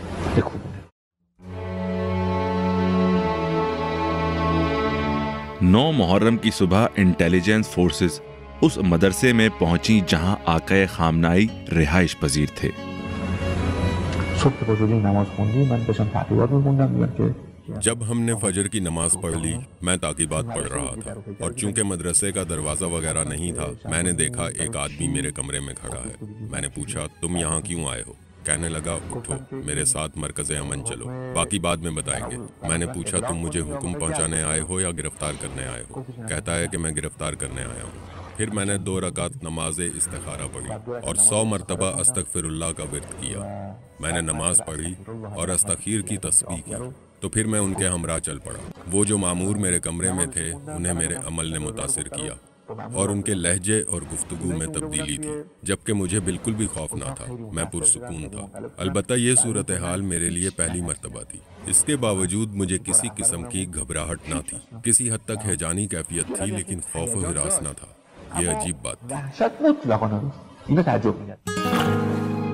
9 محرم کی صبح انٹیلیجنس فورسز اس مدرسے میں پہنچی جہاں آقا خامنائی رہائش پذیر تھے. صبح بزرگی نماز خوندی، من داشتم تعقیبات می‌خوندم میگم که جب ہم نے فجر کی نماز پڑھ لی میں تعقیبات پڑھ رہا تھا، اور چونکہ مدرسے کا دروازہ وغیرہ نہیں تھا میں نے دیکھا ایک آدمی میرے کمرے میں کھڑا ہے. میں نے پوچھا تم یہاں کیوں آئے ہو؟ کہنے لگا اٹھو میرے ساتھ مرکز امن چلو، باقی بعد میں بتائیں گے. میں نے پوچھا تم مجھے حکم پہنچانے آئے ہو یا گرفتار کرنے آئے ہو؟ کہتا ہے کہ میں گرفتار کرنے آیا ہوں. پھر میں نے 2 رکعت نماز استخارہ پڑھی اور 100 مرتبہ استغفر اللہ کا ورد کیا. میں نے نماز پڑھی اور استخیر کی تسبیح کی تو پھر میں ان کے ہمراہ چل پڑا. وہ جو مامور میرے کمرے میں تھے انہیں میرے عمل نے متاثر کیا اور ان کے لہجے اور گفتگو میں تبدیلی تھی، جبکہ مجھے بالکل بھی خوف نہ تھا. میں پرسکون تھا. البتہ یہ صورتحال میرے لیے پہلی مرتبہ تھی. اس کے باوجود مجھے کسی قسم کی گھبراہٹ نہ تھی. کسی حد تک ہیجانی کیفیت تھی لیکن خوف و ہراس نہ تھا. یہ عجیب بات تھی. دهشت مطلقاً نبود. اینو تعجب می‌کرد.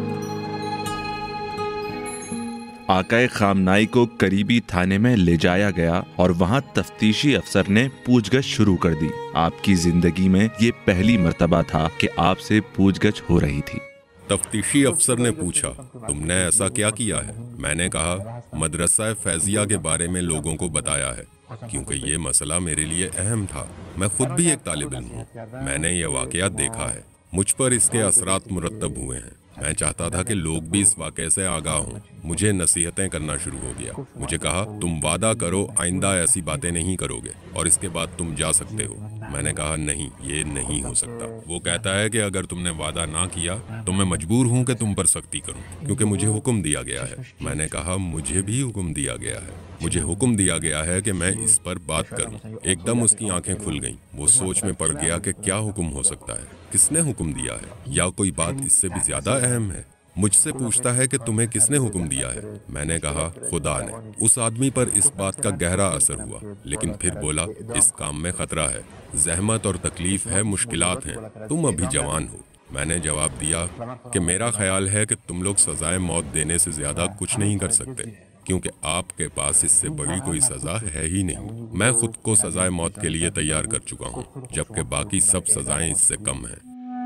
آقا خامنائی کو قریبی تھانے میں لے جایا گیا اور وہاں تفتیشی افسر نے پوچھ گچھ شروع کر دی. آپ کی زندگی میں یہ پہلی مرتبہ تھا کہ آپ سے پوچھ گچھ ہو رہی تھی. تفتیشی افسر نے پوچھا تم نے ایسا کیا کیا ہے؟ میں نے کہا مدرسہ فیضیہ کے بارے میں لوگوں کو بتایا ہے، کیونکہ یہ مسئلہ میرے لیے اہم تھا. میں خود بھی ایک طالب علم ہوں. میں نے یہ واقعہ دیکھا ہے، مجھ پر اس کے اثرات مرتب ہوئے ہیں. میں چاہتا تھا کہ لوگ بھی اس واقعے سے آگاہ ہوں. مجھے نصیحتیں کرنا شروع ہو گیا. مجھے کہا تم وعدہ کرو آئندہ ایسی باتیں نہیں کرو گے اور اس کے بعد تم جا سکتے ہو. میں نے کہا نہیں، یہ نہیں ہو سکتا. وہ کہتا ہے کہ اگر تم نے وعدہ نہ کیا تو میں مجبور ہوں کہ تم پر سختی کروں، کیونکہ مجھے حکم دیا گیا ہے. میں نے کہا مجھے بھی حکم دیا گیا ہے. مجھے حکم دیا گیا ہے کہ میں اس پر بات کروں. ایک دم اس کی آنکھیں کھل گئیں. وہ سوچ میں پڑ گیا کہ کیا حکم ہو سکتا ہے، کس نے حکم دیا ہے، یا کوئی بات اس سے بھی زیادہ اہم ہے. مجھ سے پوچھتا ہے کہ تمہیں کس نے حکم دیا ہے. میں نے کہا خدا نے. اس آدمی پر اس بات کا گہرا اثر ہوا، لیکن پھر بولا اس کام میں خطرہ ہے، زحمت اور تکلیف ہے، مشکلات ہیں، تم ابھی جوان ہو. میں نے جواب دیا کہ میرا خیال ہے کہ تم لوگ سزائے موت دینے سے زیادہ کچھ نہیں کر سکتے، کیونکہ آپ کے پاس اس سے بڑی کوئی سزا ہے ہی نہیں. میں خود کو سزائے موت کے لیے تیار کر چکا ہوں، جبکہ باقی سب سزائیں اس سے کم ہیں.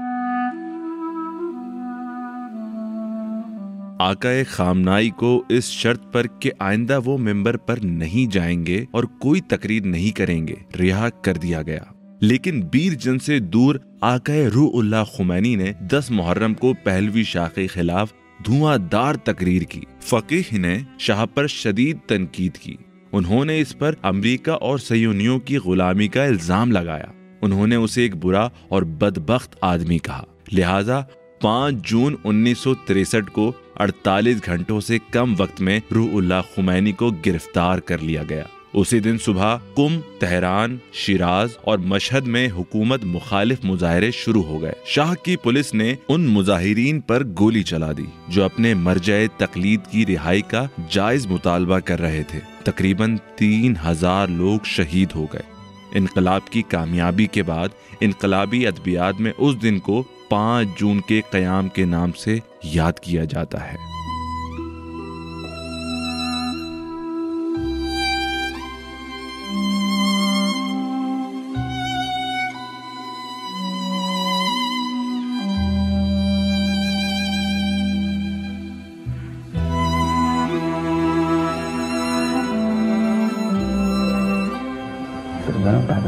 آقا خامنائی کو اس شرط پر کہ آئندہ وہ ممبر پر نہیں جائیں گے اور کوئی تقریر نہیں کریں گے رہا کر دیا گیا. لیکن بیر جن سے دور آقا روح اللہ خمینی نے 10 محرم کو پہلوی شاہ کے خلاف دھواں دار تقریر کی. فقیہ نے شاہ پر شدید تنقید کی. انہوں نے اس پر امریکہ اور صہیونیوں کی غلامی کا الزام لگایا. انہوں نے اسے ایک برا اور بدبخت آدمی کہا. لہٰذا 5 جون 1963 کو 48 گھنٹوں سے کم وقت میں روح اللہ خمینی کو گرفتار کر لیا گیا. اسی دن صبح قم، تہران، شیراز اور مشہد میں حکومت مخالف مظاہرے شروع ہو گئے. شاہ کی پولیس نے ان مظاہرین پر گولی چلا دی جو اپنے مرجع تقلید کی رہائی کا جائز مطالبہ کر رہے تھے. تقریباً 3000 لوگ شہید ہو گئے. انقلاب کی کامیابی کے بعد انقلابی ادبیات میں اس دن کو 5 جون کے قیام کے نام سے یاد کیا جاتا ہے.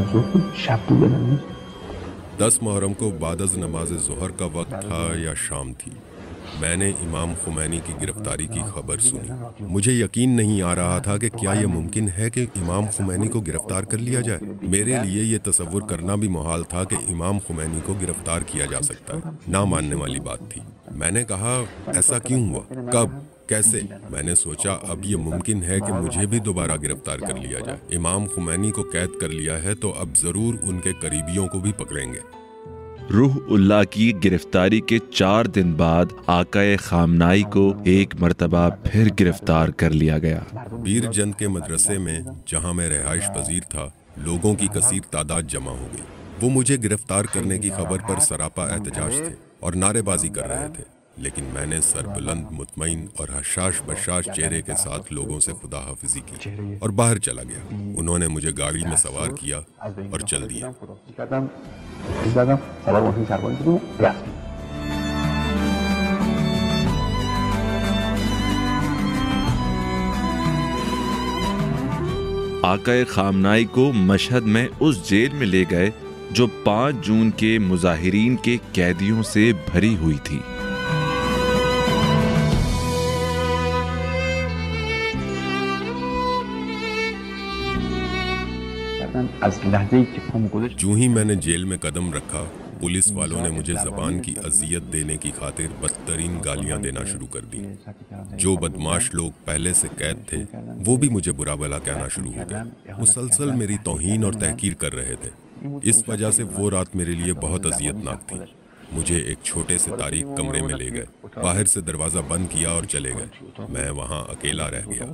10 محرم کو بعد از نماز ظہر کا وقت تھا یا شام تھی، میں نے امام خمینی کی گرفتاری کی خبر سنی۔ مجھے یقین نہیں آ رہا تھا کہ کیا یہ ممکن ہے کہ امام خمینی کو گرفتار کر لیا جائے۔ میرے لیے یہ تصور کرنا بھی محال تھا کہ امام خمینی کو گرفتار کیا جا سکتا ہے، نہ ماننے والی بات تھی۔ میں نے کہا ایسا کیوں ہوا، کب، کیسے؟ میں نے سوچا اب یہ ممکن ہے کہ مجھے بھی دوبارہ گرفتار کر لیا جائے۔ امام خمینی کو قید کر لیا ہے تو اب ضرور ان کے قریبیوں کو بھی پکڑیں گے۔ روح اللہ کی گرفتاری کے 4 دن بعد آقائے خامنائی کو ایک مرتبہ پھر گرفتار کر لیا گیا۔ بیر جند کے مدرسے میں جہاں میں رہائش پذیر تھا، لوگوں کی کثیر تعداد جمع ہو گئی۔ وہ مجھے گرفتار کرنے کی خبر پر سراپا احتجاج تھے اور نعرے بازی کر رہے تھے، لیکن میں نے سر بلند، مطمئن اور حشاش بشاش چہرے کے ساتھ لوگوں سے خدا حافظی کی اور باہر چلا گیا۔ انہوں نے مجھے گاڑی میں سوار کیا اور چل دیا۔ آقائے خامنائی کو مشہد میں اس جیل میں لے گئے جو 5 جون کے مظاہرین کے قیدیوں سے بھری ہوئی تھی۔ جو ہی میں نے جیل میں قدم رکھا، پولیس والوں نے مجھے زبان کی اذیت دینے کی خاطر بدترین گالیاں دینا شروع کر دی۔ جو بدماش لوگ پہلے سے قید تھے وہ بھی مجھے برا بھلا کہنا شروع ہو گئے، مسلسل میری توہین اور تحقیر کر رہے تھے۔ اس وجہ سے وہ رات میرے لیے بہت اذیت ناک تھی۔ مجھے ایک چھوٹے سے تاریک کمرے میں لے گئے، باہر سے دروازہ بند کیا اور چلے گئے۔ میں وہاں اکیلا رہ گیا۔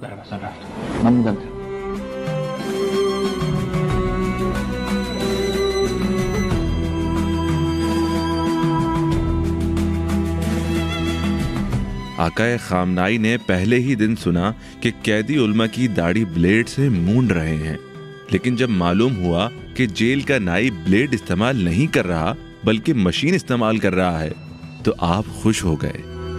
آقائے خامنائی نے پہلے ہی دن سنا کہ قیدی علماء کی داڑھی بلیڈ سے مونڈ رہے ہیں، لیکن جب معلوم ہوا کہ جیل کا نائی بلیڈ استعمال نہیں کر رہا بلکہ مشین استعمال کر رہا ہے تو آپ خوش ہو گئے۔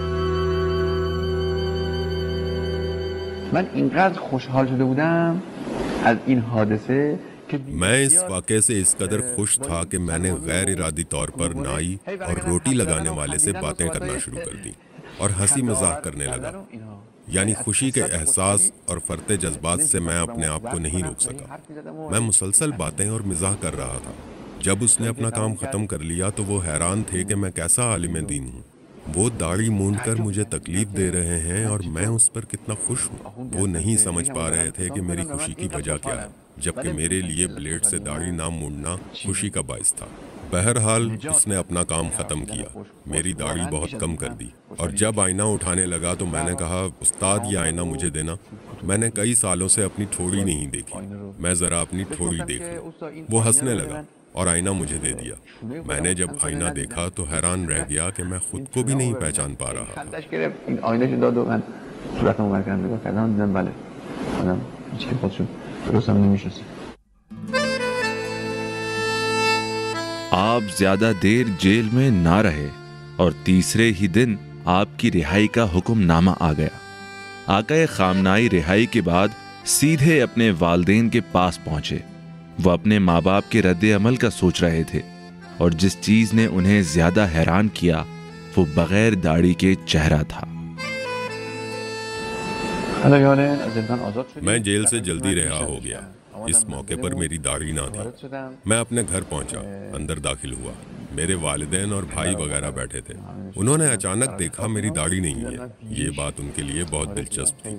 میں اس واقعے سے اس قدر خوش تھا کہ میں نے غیر ارادی طور پر نائی اور روٹی لگانے والے سے باتیں کرنا شروع کر دی اور ہنسی مذاق کرنے لگا۔ یعنی خوشی کے احساس اور فرط جذبات سے میں اپنے آپ کو نہیں روک سکا۔ میں مسلسل باتیں اور مزاح کر رہا تھا۔ جب اس نے اپنا کام ختم کر لیا تو وہ حیران تھے کہ میں کیسا عالم دین ہوں۔ وہ داڑھی مونڈ کر مجھے تکلیف دے رہے ہیں اور میں اس پر کتنا خوش ہوں۔ وہ نہیں سمجھ پا رہے تھے کہ میری خوشی کی وجہ کیا ہے، جبکہ میرے لیے بلیڈ سے داڑھی نہ مونڈنا خوشی کا باعث تھا۔ بہرحال اس نے اپنا کام ختم کیا، میری داڑھی بہت کم کر دی، اور جب آئینہ اٹھانے لگا تو میں نے کہا استاد یہ آئینہ مجھے دینا، میں نے کئی سالوں سے اپنی ٹھوڑی نہیں دیکھی، میں ذرا اپنی ٹھوڑی دیکھ لوں۔ وہ ہنسنے لگا اور آئینہ مجھے دے دیا۔ میں نے جب آئینہ دیکھا تو حیران رہ گیا کہ میں خود کو بھی نہیں پہچان پا رہا تھا۔ آپ زیادہ دیر جیل میں نہ رہے اور تیسرے ہی دن آپ کی رہائی کا حکم نامہ آ گیا۔ آقائے خامنائی رہائی کے بعد سیدھے اپنے والدین کے پاس پہنچے۔ وہ اپنے ماں باپ کے رد عمل کا سوچ رہے تھے، اور جس چیز نے انہیں زیادہ حیران کیا وہ بغیر داڑھی کے چہرہ تھا۔ میں جیل سے جلدی رہا ہو گیا۔ اس موقع پر میری داڑھی نہ تھی۔ میں اپنے گھر پہنچا، اندر داخل ہوا، میرے والدین اور بھائی وغیرہ بیٹھے تھے۔ انہوں نے اچانک دیکھا میری داڑھی نہیں ہے۔ یہ بات ان کے لیے بہت دلچسپ تھی۔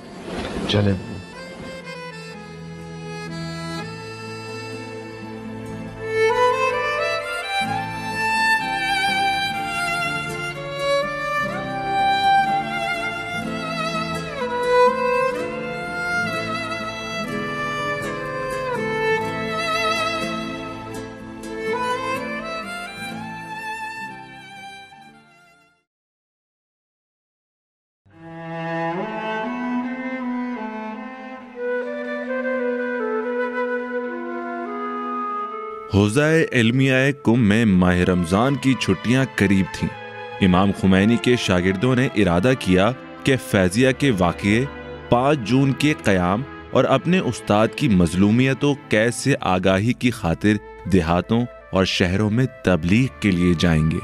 حوزہ علمیہ کم میں ماہ رمضان کی چھٹیاں قریب تھیں۔ امام خمینی کے شاگردوں نے ارادہ کیا کہ فیضیہ کے واقعے 5 جون کے قیام اور اپنے استاد کی مظلومیت و قید سے آگاہی کی خاطر دیہاتوں اور شہروں میں تبلیغ کے لیے جائیں گے۔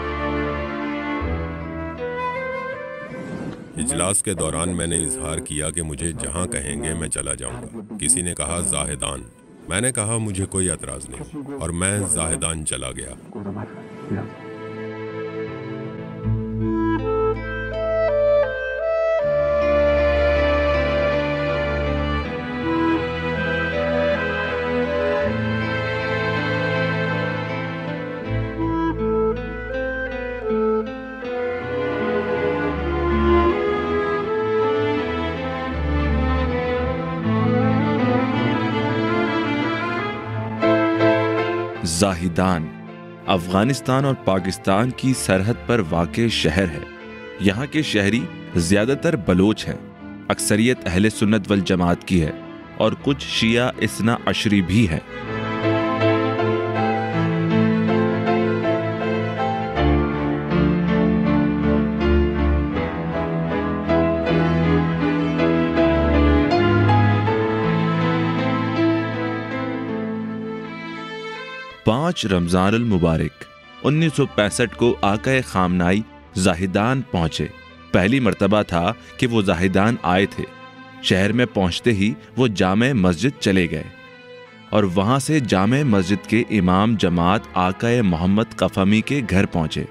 اجلاس کے دوران میں نے اظہار کیا کہ مجھے جہاں کہیں گے میں چلا جاؤں گا۔ کسی نے کہا زاہدان، میں نے کہا مجھے کوئی اعتراض نہیں، اور میں زاہدان چلا گیا۔ زاہدان افغانستان اور پاکستان کی سرحد پر واقع شہر ہے۔ یہاں کے شہری زیادہ تر بلوچ ہیں، اکثریت اہل سنت والجماعت کی ہے اور کچھ شیعہ اثنا عشری بھی ہیں۔ رمضان المبارک 1965 کو آقا خامنائی زاہدان پہنچے۔ پہلی مرتبہ تھا کہ وہ زاہدان آئے تھے۔ شہر میں پہنچتے ہی وہ جامع مسجد چلے گئے اور وہاں سے جامع مسجد کے امام جماعت آقا محمد قفمی کے گھر پہنچے۔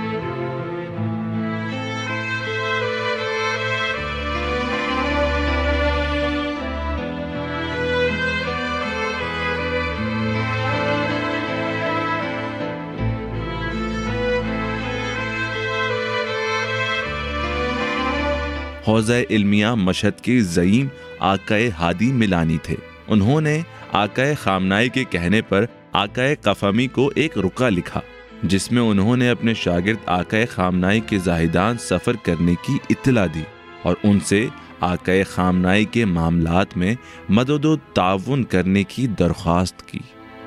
حوزہ علمیہ مشہد کے زعیم آقا ہادی ملانی تھے۔ انہوں نے آقا خامنائی کے کہنے پر آقا قفمی کو ایک رقعہ لکھا جس میں انہوں نے اپنے شاگرد آقا خامنائی کے زاہدان سفر کرنے کی اطلاع دی اور ان سے آقا خامنائی کے معاملات میں مدد و تعاون کرنے کی درخواست کی۔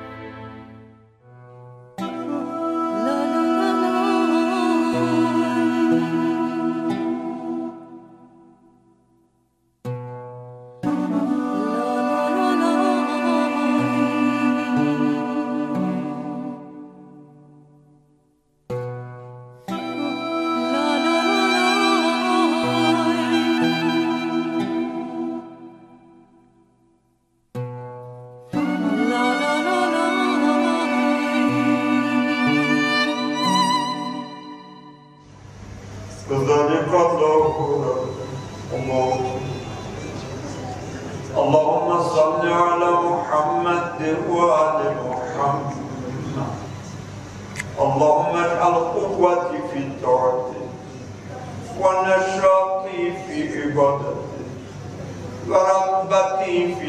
اللهم صل على محمد وآل محمد اللهم اجعل قوتي في طاعتك ونشاطي في عبادتك ورغبتي في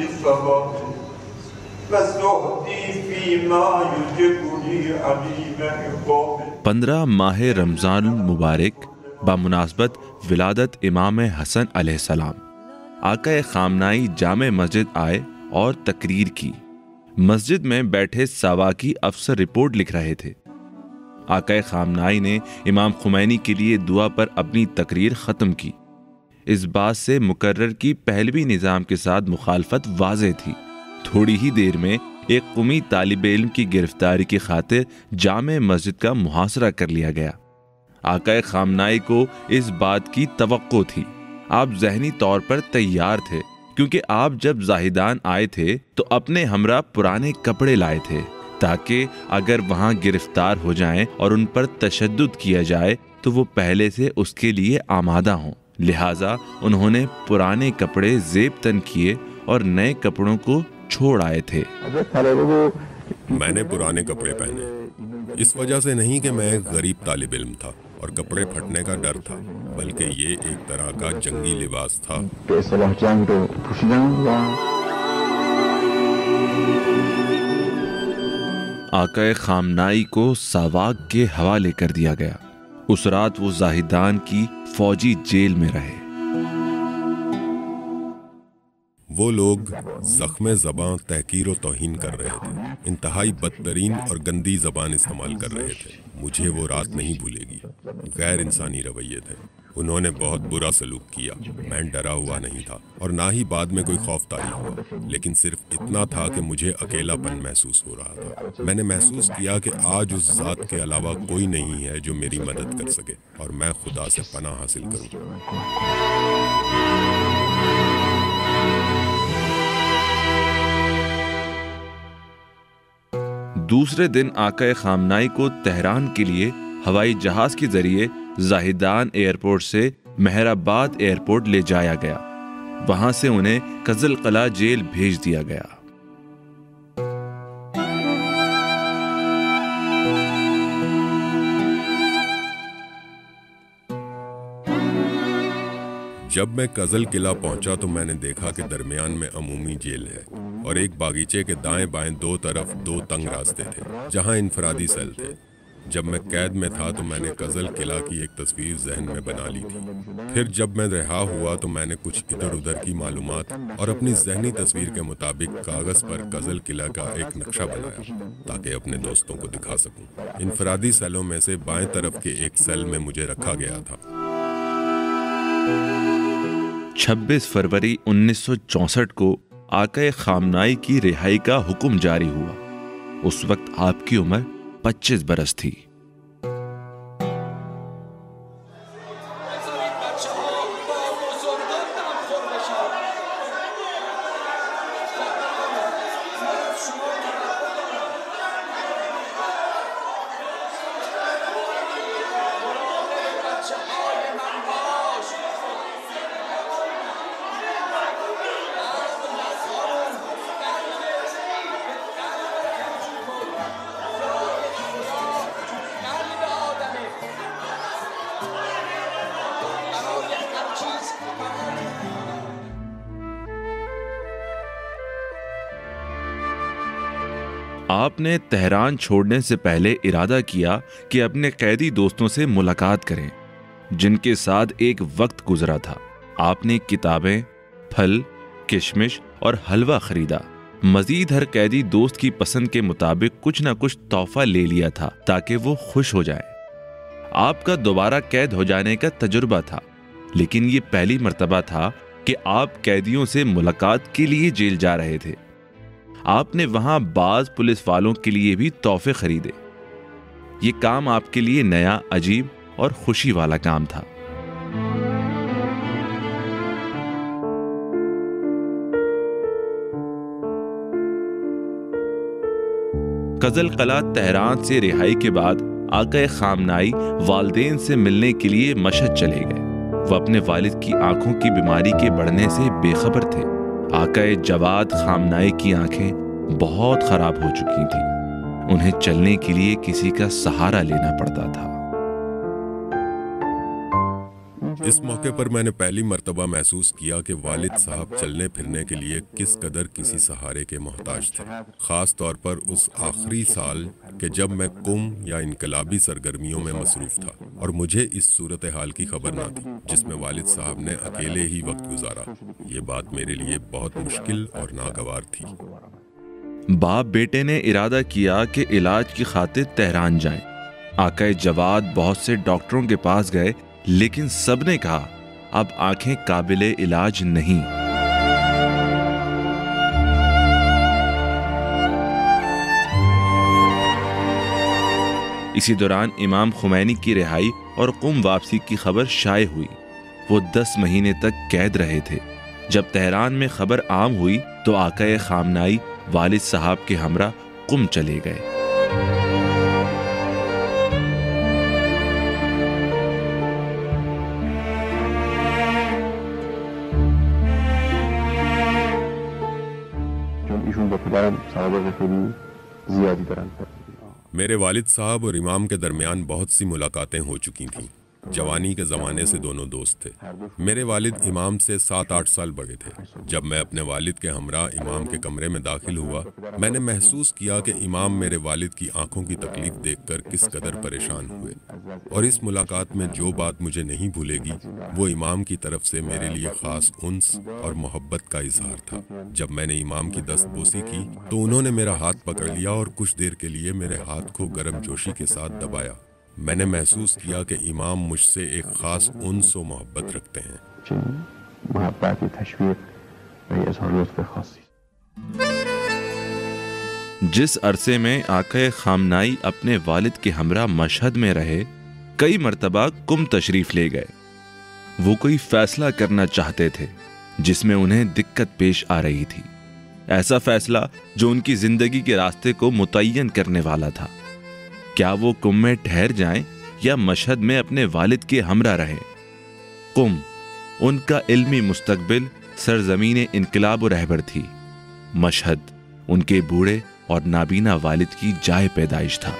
صلاتك وزهدي فيما يجبني عليم عقابك۔ 15 ماہ رمضان المبارک بمناسبت ولادت امام حسن علیہ السلام آقا خامنائی جامع مسجد آئے اور تقریر کی۔ مسجد میں بیٹھے ساواکی افسر رپورٹ لکھ رہے تھے۔ آقا خامنائی نے امام خمینی کے لیے دعا پر اپنی تقریر ختم کی۔ اس بات سے مقرر کی پہلوی نظام کے ساتھ مخالفت واضح تھی۔ تھوڑی ہی دیر میں ایک قومی طالب علم کی گرفتاری کی خاطر جامع مسجد کا محاصرہ کر لیا گیا۔ آقا خامنائی کو اس بات کی توقع تھی۔ آپ ذہنی طور پر تیار تھے کیونکہ آپ جب زاہدان آئے تھے تو اپنے ہمراہ پرانے کپڑے لائے تھے تاکہ اگر وہاں گرفتار ہو جائیں اور ان پر تشدد کیا جائے تو وہ پہلے سے اس کے لیے آمادہ ہوں۔ لہٰذا انہوں نے پرانے کپڑے زیب تن کیے اور نئے کپڑوں کو چھوڑ آئے تھے۔ میں نے پرانے کپڑے پہنے، اس وجہ سے نہیں کہ میں ایک غریب طالب علم تھا اور کپڑے پھٹنے کا ڈر تھا، بلکہ یہ ایک طرح کا جنگی لباس تھا۔ آقا خامنائی کو ساواک کے حوالے کر دیا گیا۔ اس رات وہ زاہدان کی فوجی جیل میں رہے۔ وہ لوگ زخم زباں تحقیر و توہین کر رہے تھے، انتہائی بدترین اور گندی زبان استعمال کر رہے تھے۔ مجھے وہ رات نہیں بھولے گی۔ غیر انسانی رویے تھے۔ انہوں نے بہت برا سلوک کیا۔ میں ڈرا ہوا نہیں تھا اور نہ ہی بعد میں کوئی خوف طاری ہوا، لیکن صرف اتنا تھا کہ مجھے اکیلا پن محسوس ہو رہا تھا۔ میں نے محسوس کیا کہ آج اس ذات کے علاوہ کوئی نہیں ہے جو میری مدد کر سکے اور میں خدا سے پناہ حاصل کروں۔ دوسرے دن آقا خامنائی کو تہران کے لیے ہوائی جہاز کے ذریعے زاہدان ایئرپورٹ سے مہر آباد ایئرپورٹ لے جایا گیا۔ وہاں سے انہیں قزل قلعہ جیل بھیج دیا گیا۔ جب میں قزل قلعہ پہنچا تو میں نے دیکھا کہ درمیان میں عمومی جیل ہے اور ایک باغیچے کے دائیں بائیں دو طرف دو تنگ راستے تھے جہاں انفرادی سیل تھے۔ جب میں قید میں تھا تو میں نے قزل قلعہ کی ایک تصویر ذہن میں بنا لی تھی۔ پھر جب میں رہا ہوا تو میں نے کچھ ادھر ادھر کی معلومات اور اپنی ذہنی تصویر کے مطابق کاغذ پر قزل قلعہ کا ایک نقشہ بنایا تاکہ اپنے دوستوں کو دکھا سکوں۔ انفرادی سیلوں میں سے بائیں طرف کے ایک سیل میں مجھے رکھا گیا تھا۔ 26 فروری 1964 کو آقا خامنائی کی رہائی کا حکم جاری ہوا۔ اس وقت آپ کی عمر 25 برس تھی۔ آپ نے تہران چھوڑنے سے پہلے ارادہ کیا کہ اپنے قیدی دوستوں سے ملاقات کریں جن کے ساتھ ایک وقت گزرا تھا۔ آپ نے کتابیں، پھل، کشمش اور حلوہ خریدا۔ مزید ہر قیدی دوست کی پسند کے مطابق کچھ نہ کچھ تحفہ لے لیا تھا تاکہ وہ خوش ہو جائے۔ آپ کا دوبارہ قید ہو جانے کا تجربہ تھا، لیکن یہ پہلی مرتبہ تھا کہ آپ قیدیوں سے ملاقات کے لیے جیل جا رہے تھے۔ آپ نے وہاں بعض پولیس والوں کے لیے بھی تحفے خریدے۔ یہ کام آپ کے لیے نیا، عجیب اور خوشی والا کام تھا۔ قزل قلعہ تہران سے رہائی کے بعد آقا خامنائی والدین سے ملنے کے لیے مشہد چلے گئے۔ وہ اپنے والد کی آنکھوں کی بیماری کے بڑھنے سے بے خبر تھے۔ آقا جواد خامنائی کی آنکھیں بہت خراب ہو چکی تھیں۔ انہیں چلنے کے لیے کسی کا سہارا لینا پڑتا تھا۔ اس موقع پر میں نے پہلی مرتبہ محسوس کیا کہ والد صاحب چلنے پھرنے کے لیے کس قدر کسی سہارے کے محتاج تھے، خاص طور پر اس آخری سال کہ جب میں قم یا انقلابی سرگرمیوں میں مصروف تھا اور مجھے اس صورتحال کی خبر نہ تھی جس میں والد صاحب نے اکیلے ہی وقت گزارا۔ یہ بات میرے لیے بہت مشکل اور ناگوار تھی۔ باپ بیٹے نے ارادہ کیا کہ علاج کی خاطر تہران جائیں۔ آقا جواد بہت سے ڈاکٹروں کے پاس گئے، لیکن سب نے کہا اب آنکھیں قابل علاج نہیں۔ اسی دوران امام خمینی کی رہائی اور قم واپسی کی خبر شائع ہوئی۔ وہ 10 مہینے تک قید رہے تھے۔ جب تہران میں خبر عام ہوئی تو آقا خامنائی والد صاحب کے ہمراہ قم چلے گئے۔ میرے والد صاحب اور امام کے درمیان بہت سی ملاقاتیں ہو چکی تھیں۔ جوانی کے زمانے سے دونوں دوست تھے۔ میرے والد امام سے 7-8 سال بڑے تھے۔ جب میں اپنے والد کے ہمراہ امام کے کمرے میں داخل ہوا، میں نے محسوس کیا کہ امام میرے والد کی آنکھوں کی تکلیف دیکھ کر کس قدر پریشان ہوئے، اور اس ملاقات میں جو بات مجھے نہیں بھولے گی وہ امام کی طرف سے میرے لیے خاص انس اور محبت کا اظہار تھا۔ جب میں نے امام کی دست بوسی کی تو انہوں نے میرا ہاتھ پکڑ لیا اور کچھ دیر کے لیے میرے ہاتھ کو گرم جوشی کے ساتھ دبایا۔ میں نے محسوس کیا کہ امام مجھ سے ایک خاص انس و محبت رکھتے ہیں۔ محبت، تشویق و اظہار لطف خاصی۔ جس عرصے میں آقا خامنائی اپنے والد کے ہمراہ مشہد میں رہے، کئی مرتبہ قم تشریف لے گئے۔ وہ کوئی فیصلہ کرنا چاہتے تھے جس میں انہیں دقت پیش آ رہی تھی، ایسا فیصلہ جو ان کی زندگی کے راستے کو متعین کرنے والا تھا۔ کیا وہ قم میں ٹھہر جائیں یا مشہد میں اپنے والد کے ہمراہ رہیں؟ قم ان کا علمی مستقبل سرزمین انقلاب و رہبر تھی، مشہد ان کے بوڑھے اور نابینا والد کی جائے پیدائش تھا۔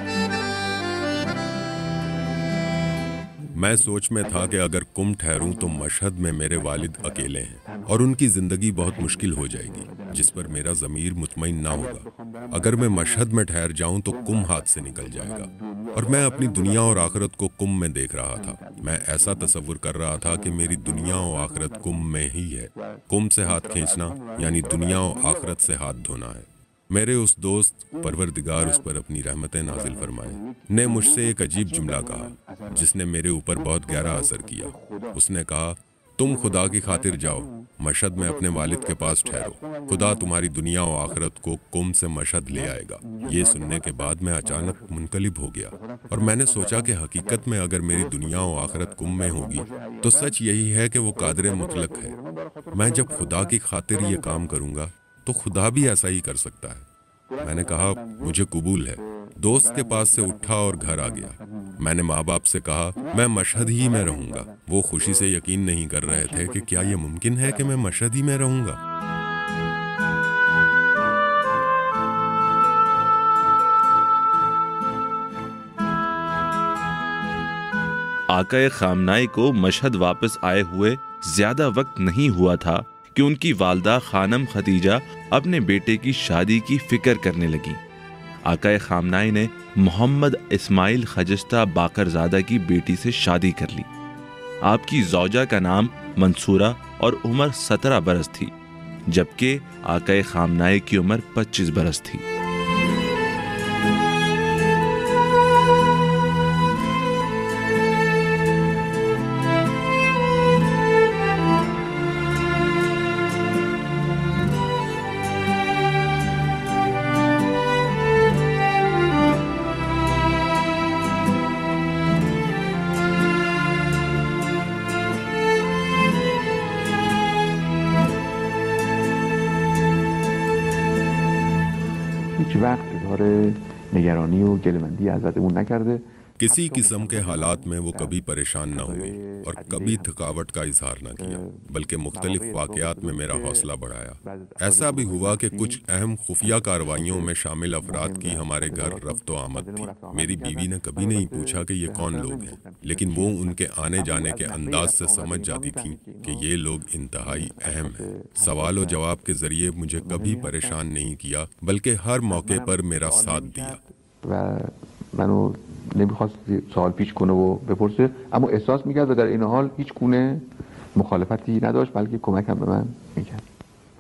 میں سوچ میں تھا کہ اگر قم ٹھہروں تو مشہد میں میرے والد اکیلے ہیں اور ان کی زندگی بہت مشکل ہو جائے گی، جس پر میرا ضمیر مطمئن نہ ہوگا۔ اگر میں مشہد میں ٹھہر جاؤں تو قم ہاتھ سے نکل جائے گا، اور میں اپنی دنیا اور آخرت کو قم میں دیکھ رہا تھا۔ میں ایسا تصور کر رہا تھا کہ میری دنیا و آخرت قم میں ہی ہے۔ قم سے ہاتھ کھینچنا یعنی دنیا و آخرت سے ہاتھ دھونا ہے۔ میرے اس دوست پروردگار اس پر اپنی رحمتیں نازل فرمائے نے مجھ سے ایک عجیب جملہ کہا جس نے میرے اوپر بہت گہرا اثر کیا۔ اس نے کہا، تم خدا کی خاطر جاؤ، مشہد میں اپنے والد کے پاس ٹھہرو، خدا تمہاری دنیا و آخرت کو قم سے مشہد لے آئے گا۔ یہ سننے کے بعد میں اچانک منقلب ہو گیا، اور میں نے سوچا کہ حقیقت میں اگر میری دنیا و آخرت قم میں ہوگی تو سچ یہی ہے کہ وہ قادر مطلق ہے۔ میں جب خدا کی خاطر یہ کام کروں گا تو خدا بھی ایسا ہی کر سکتا ہے۔ میں نے کہا، مجھے قبول ہے۔ دوست کے پاس سے اٹھا اور گھر آ گیا۔ میں نے ماں باپ سے کہا میں مشہد ہی میں رہوں گا۔ وہ خوشی سے یقین نہیں کر رہے تھے کہ کیا یہ ممکن ہے کہ میں مشہد ہی میں رہوں گا۔ آقا خامنائی کو مشہد واپس آئے ہوئے زیادہ وقت نہیں ہوا تھا کہ ان کی والدہ خانم خدیجہ اپنے بیٹے کی شادی کی فکر کرنے لگی۔ آقا خامنائی نے محمد اسماعیل خجستہ باقر زادہ کی بیٹی سے شادی کر لی۔ آپ کی زوجہ کا نام منصورہ اور عمر 17 برس تھی، جبکہ آقا خامنائی کی عمر 25 برس تھی۔ وقت اظهار نگرانی و گله‌مندی ازمون نکرده کسی قسم کے حالات میں وہ کبھی پریشان نہ ہوئی اور کبھی تھکاوٹ کا اظہار نہ کیا، بلکہ مختلف واقعات میں میرا حوصلہ بڑھایا۔ ایسا بھی ہوا کہ کچھ اہم خفیہ کارروائیوں میں شامل افراد کی ہمارے گھر رفت و آمد تھی۔ میری بیوی نے کبھی نہیں پوچھا کہ یہ کون لوگ ہیں، لیکن وہ ان کے آنے جانے کے انداز سے سمجھ جاتی تھیں کہ یہ لوگ انتہائی اہم ہیں۔ سوال و جواب کے ذریعے مجھے کبھی پریشان نہیں کیا، بلکہ ہر موقع پر میرا ساتھ دیا۔ منو نمیخواست سوال پیچ کنه و بپرسه، اما احساس میکرد و در این حال هیچ گونه مخالفتی نداشت، بلکه کمک هم به من میکرد۔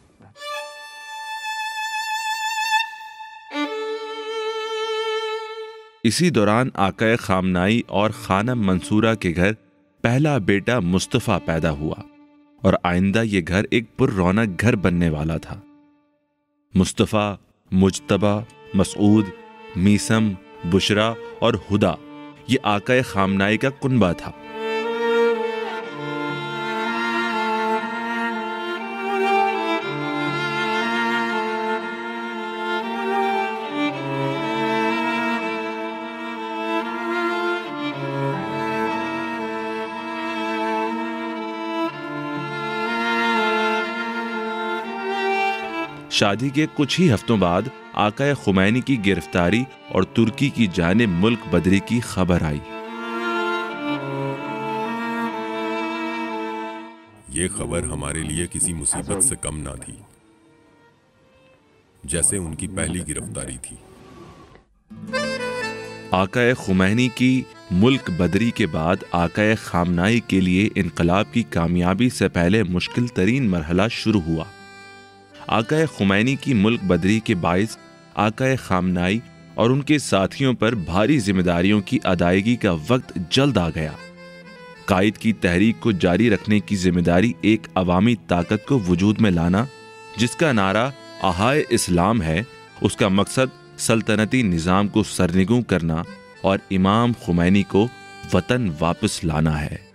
اسی دوران آقا خامنائی اور خانم منصورہ کے گھر پہلا بیٹا مصطفیٰ پیدا ہوا، اور آئندہ یہ گھر ایک پر رونق گھر بننے والا تھا۔ مصطفیٰ، مجتبیٰ، مسعود، میثم، بشرا اور ہدا یہ آقا خامنائی کا کنبہ تھا۔ شادی کے کچھ ہی ہفتوں بعد آقا خمینی کی گرفتاری اور ترکی کی جانب ملک بدری کی خبر آئی۔ یہ خبر ہمارے لیے کسی مصیبت سے کم نہ تھی، جیسے ان کی پہلی گرفتاری تھی۔ آقا خمینی کی ملک بدری کے بعد آقا خامنائی کے لیے انقلاب کی کامیابی سے پہلے مشکل ترین مرحلہ شروع ہوا۔ آقا خمینی کی ملک بدری کے باعث آقا خامنائی اور ان کے ساتھیوں پر بھاری ذمہ داریوں کی ادائیگی کا وقت جلد آ گیا۔ قائد کی تحریک کو جاری رکھنے کی ذمہ داری ایک عوامی طاقت کو وجود میں لانا، جس کا نعرہ احائے اسلام ہے، اس کا مقصد سلطنتی نظام کو سرنگوں کرنا اور امام خمینی کو وطن واپس لانا ہے۔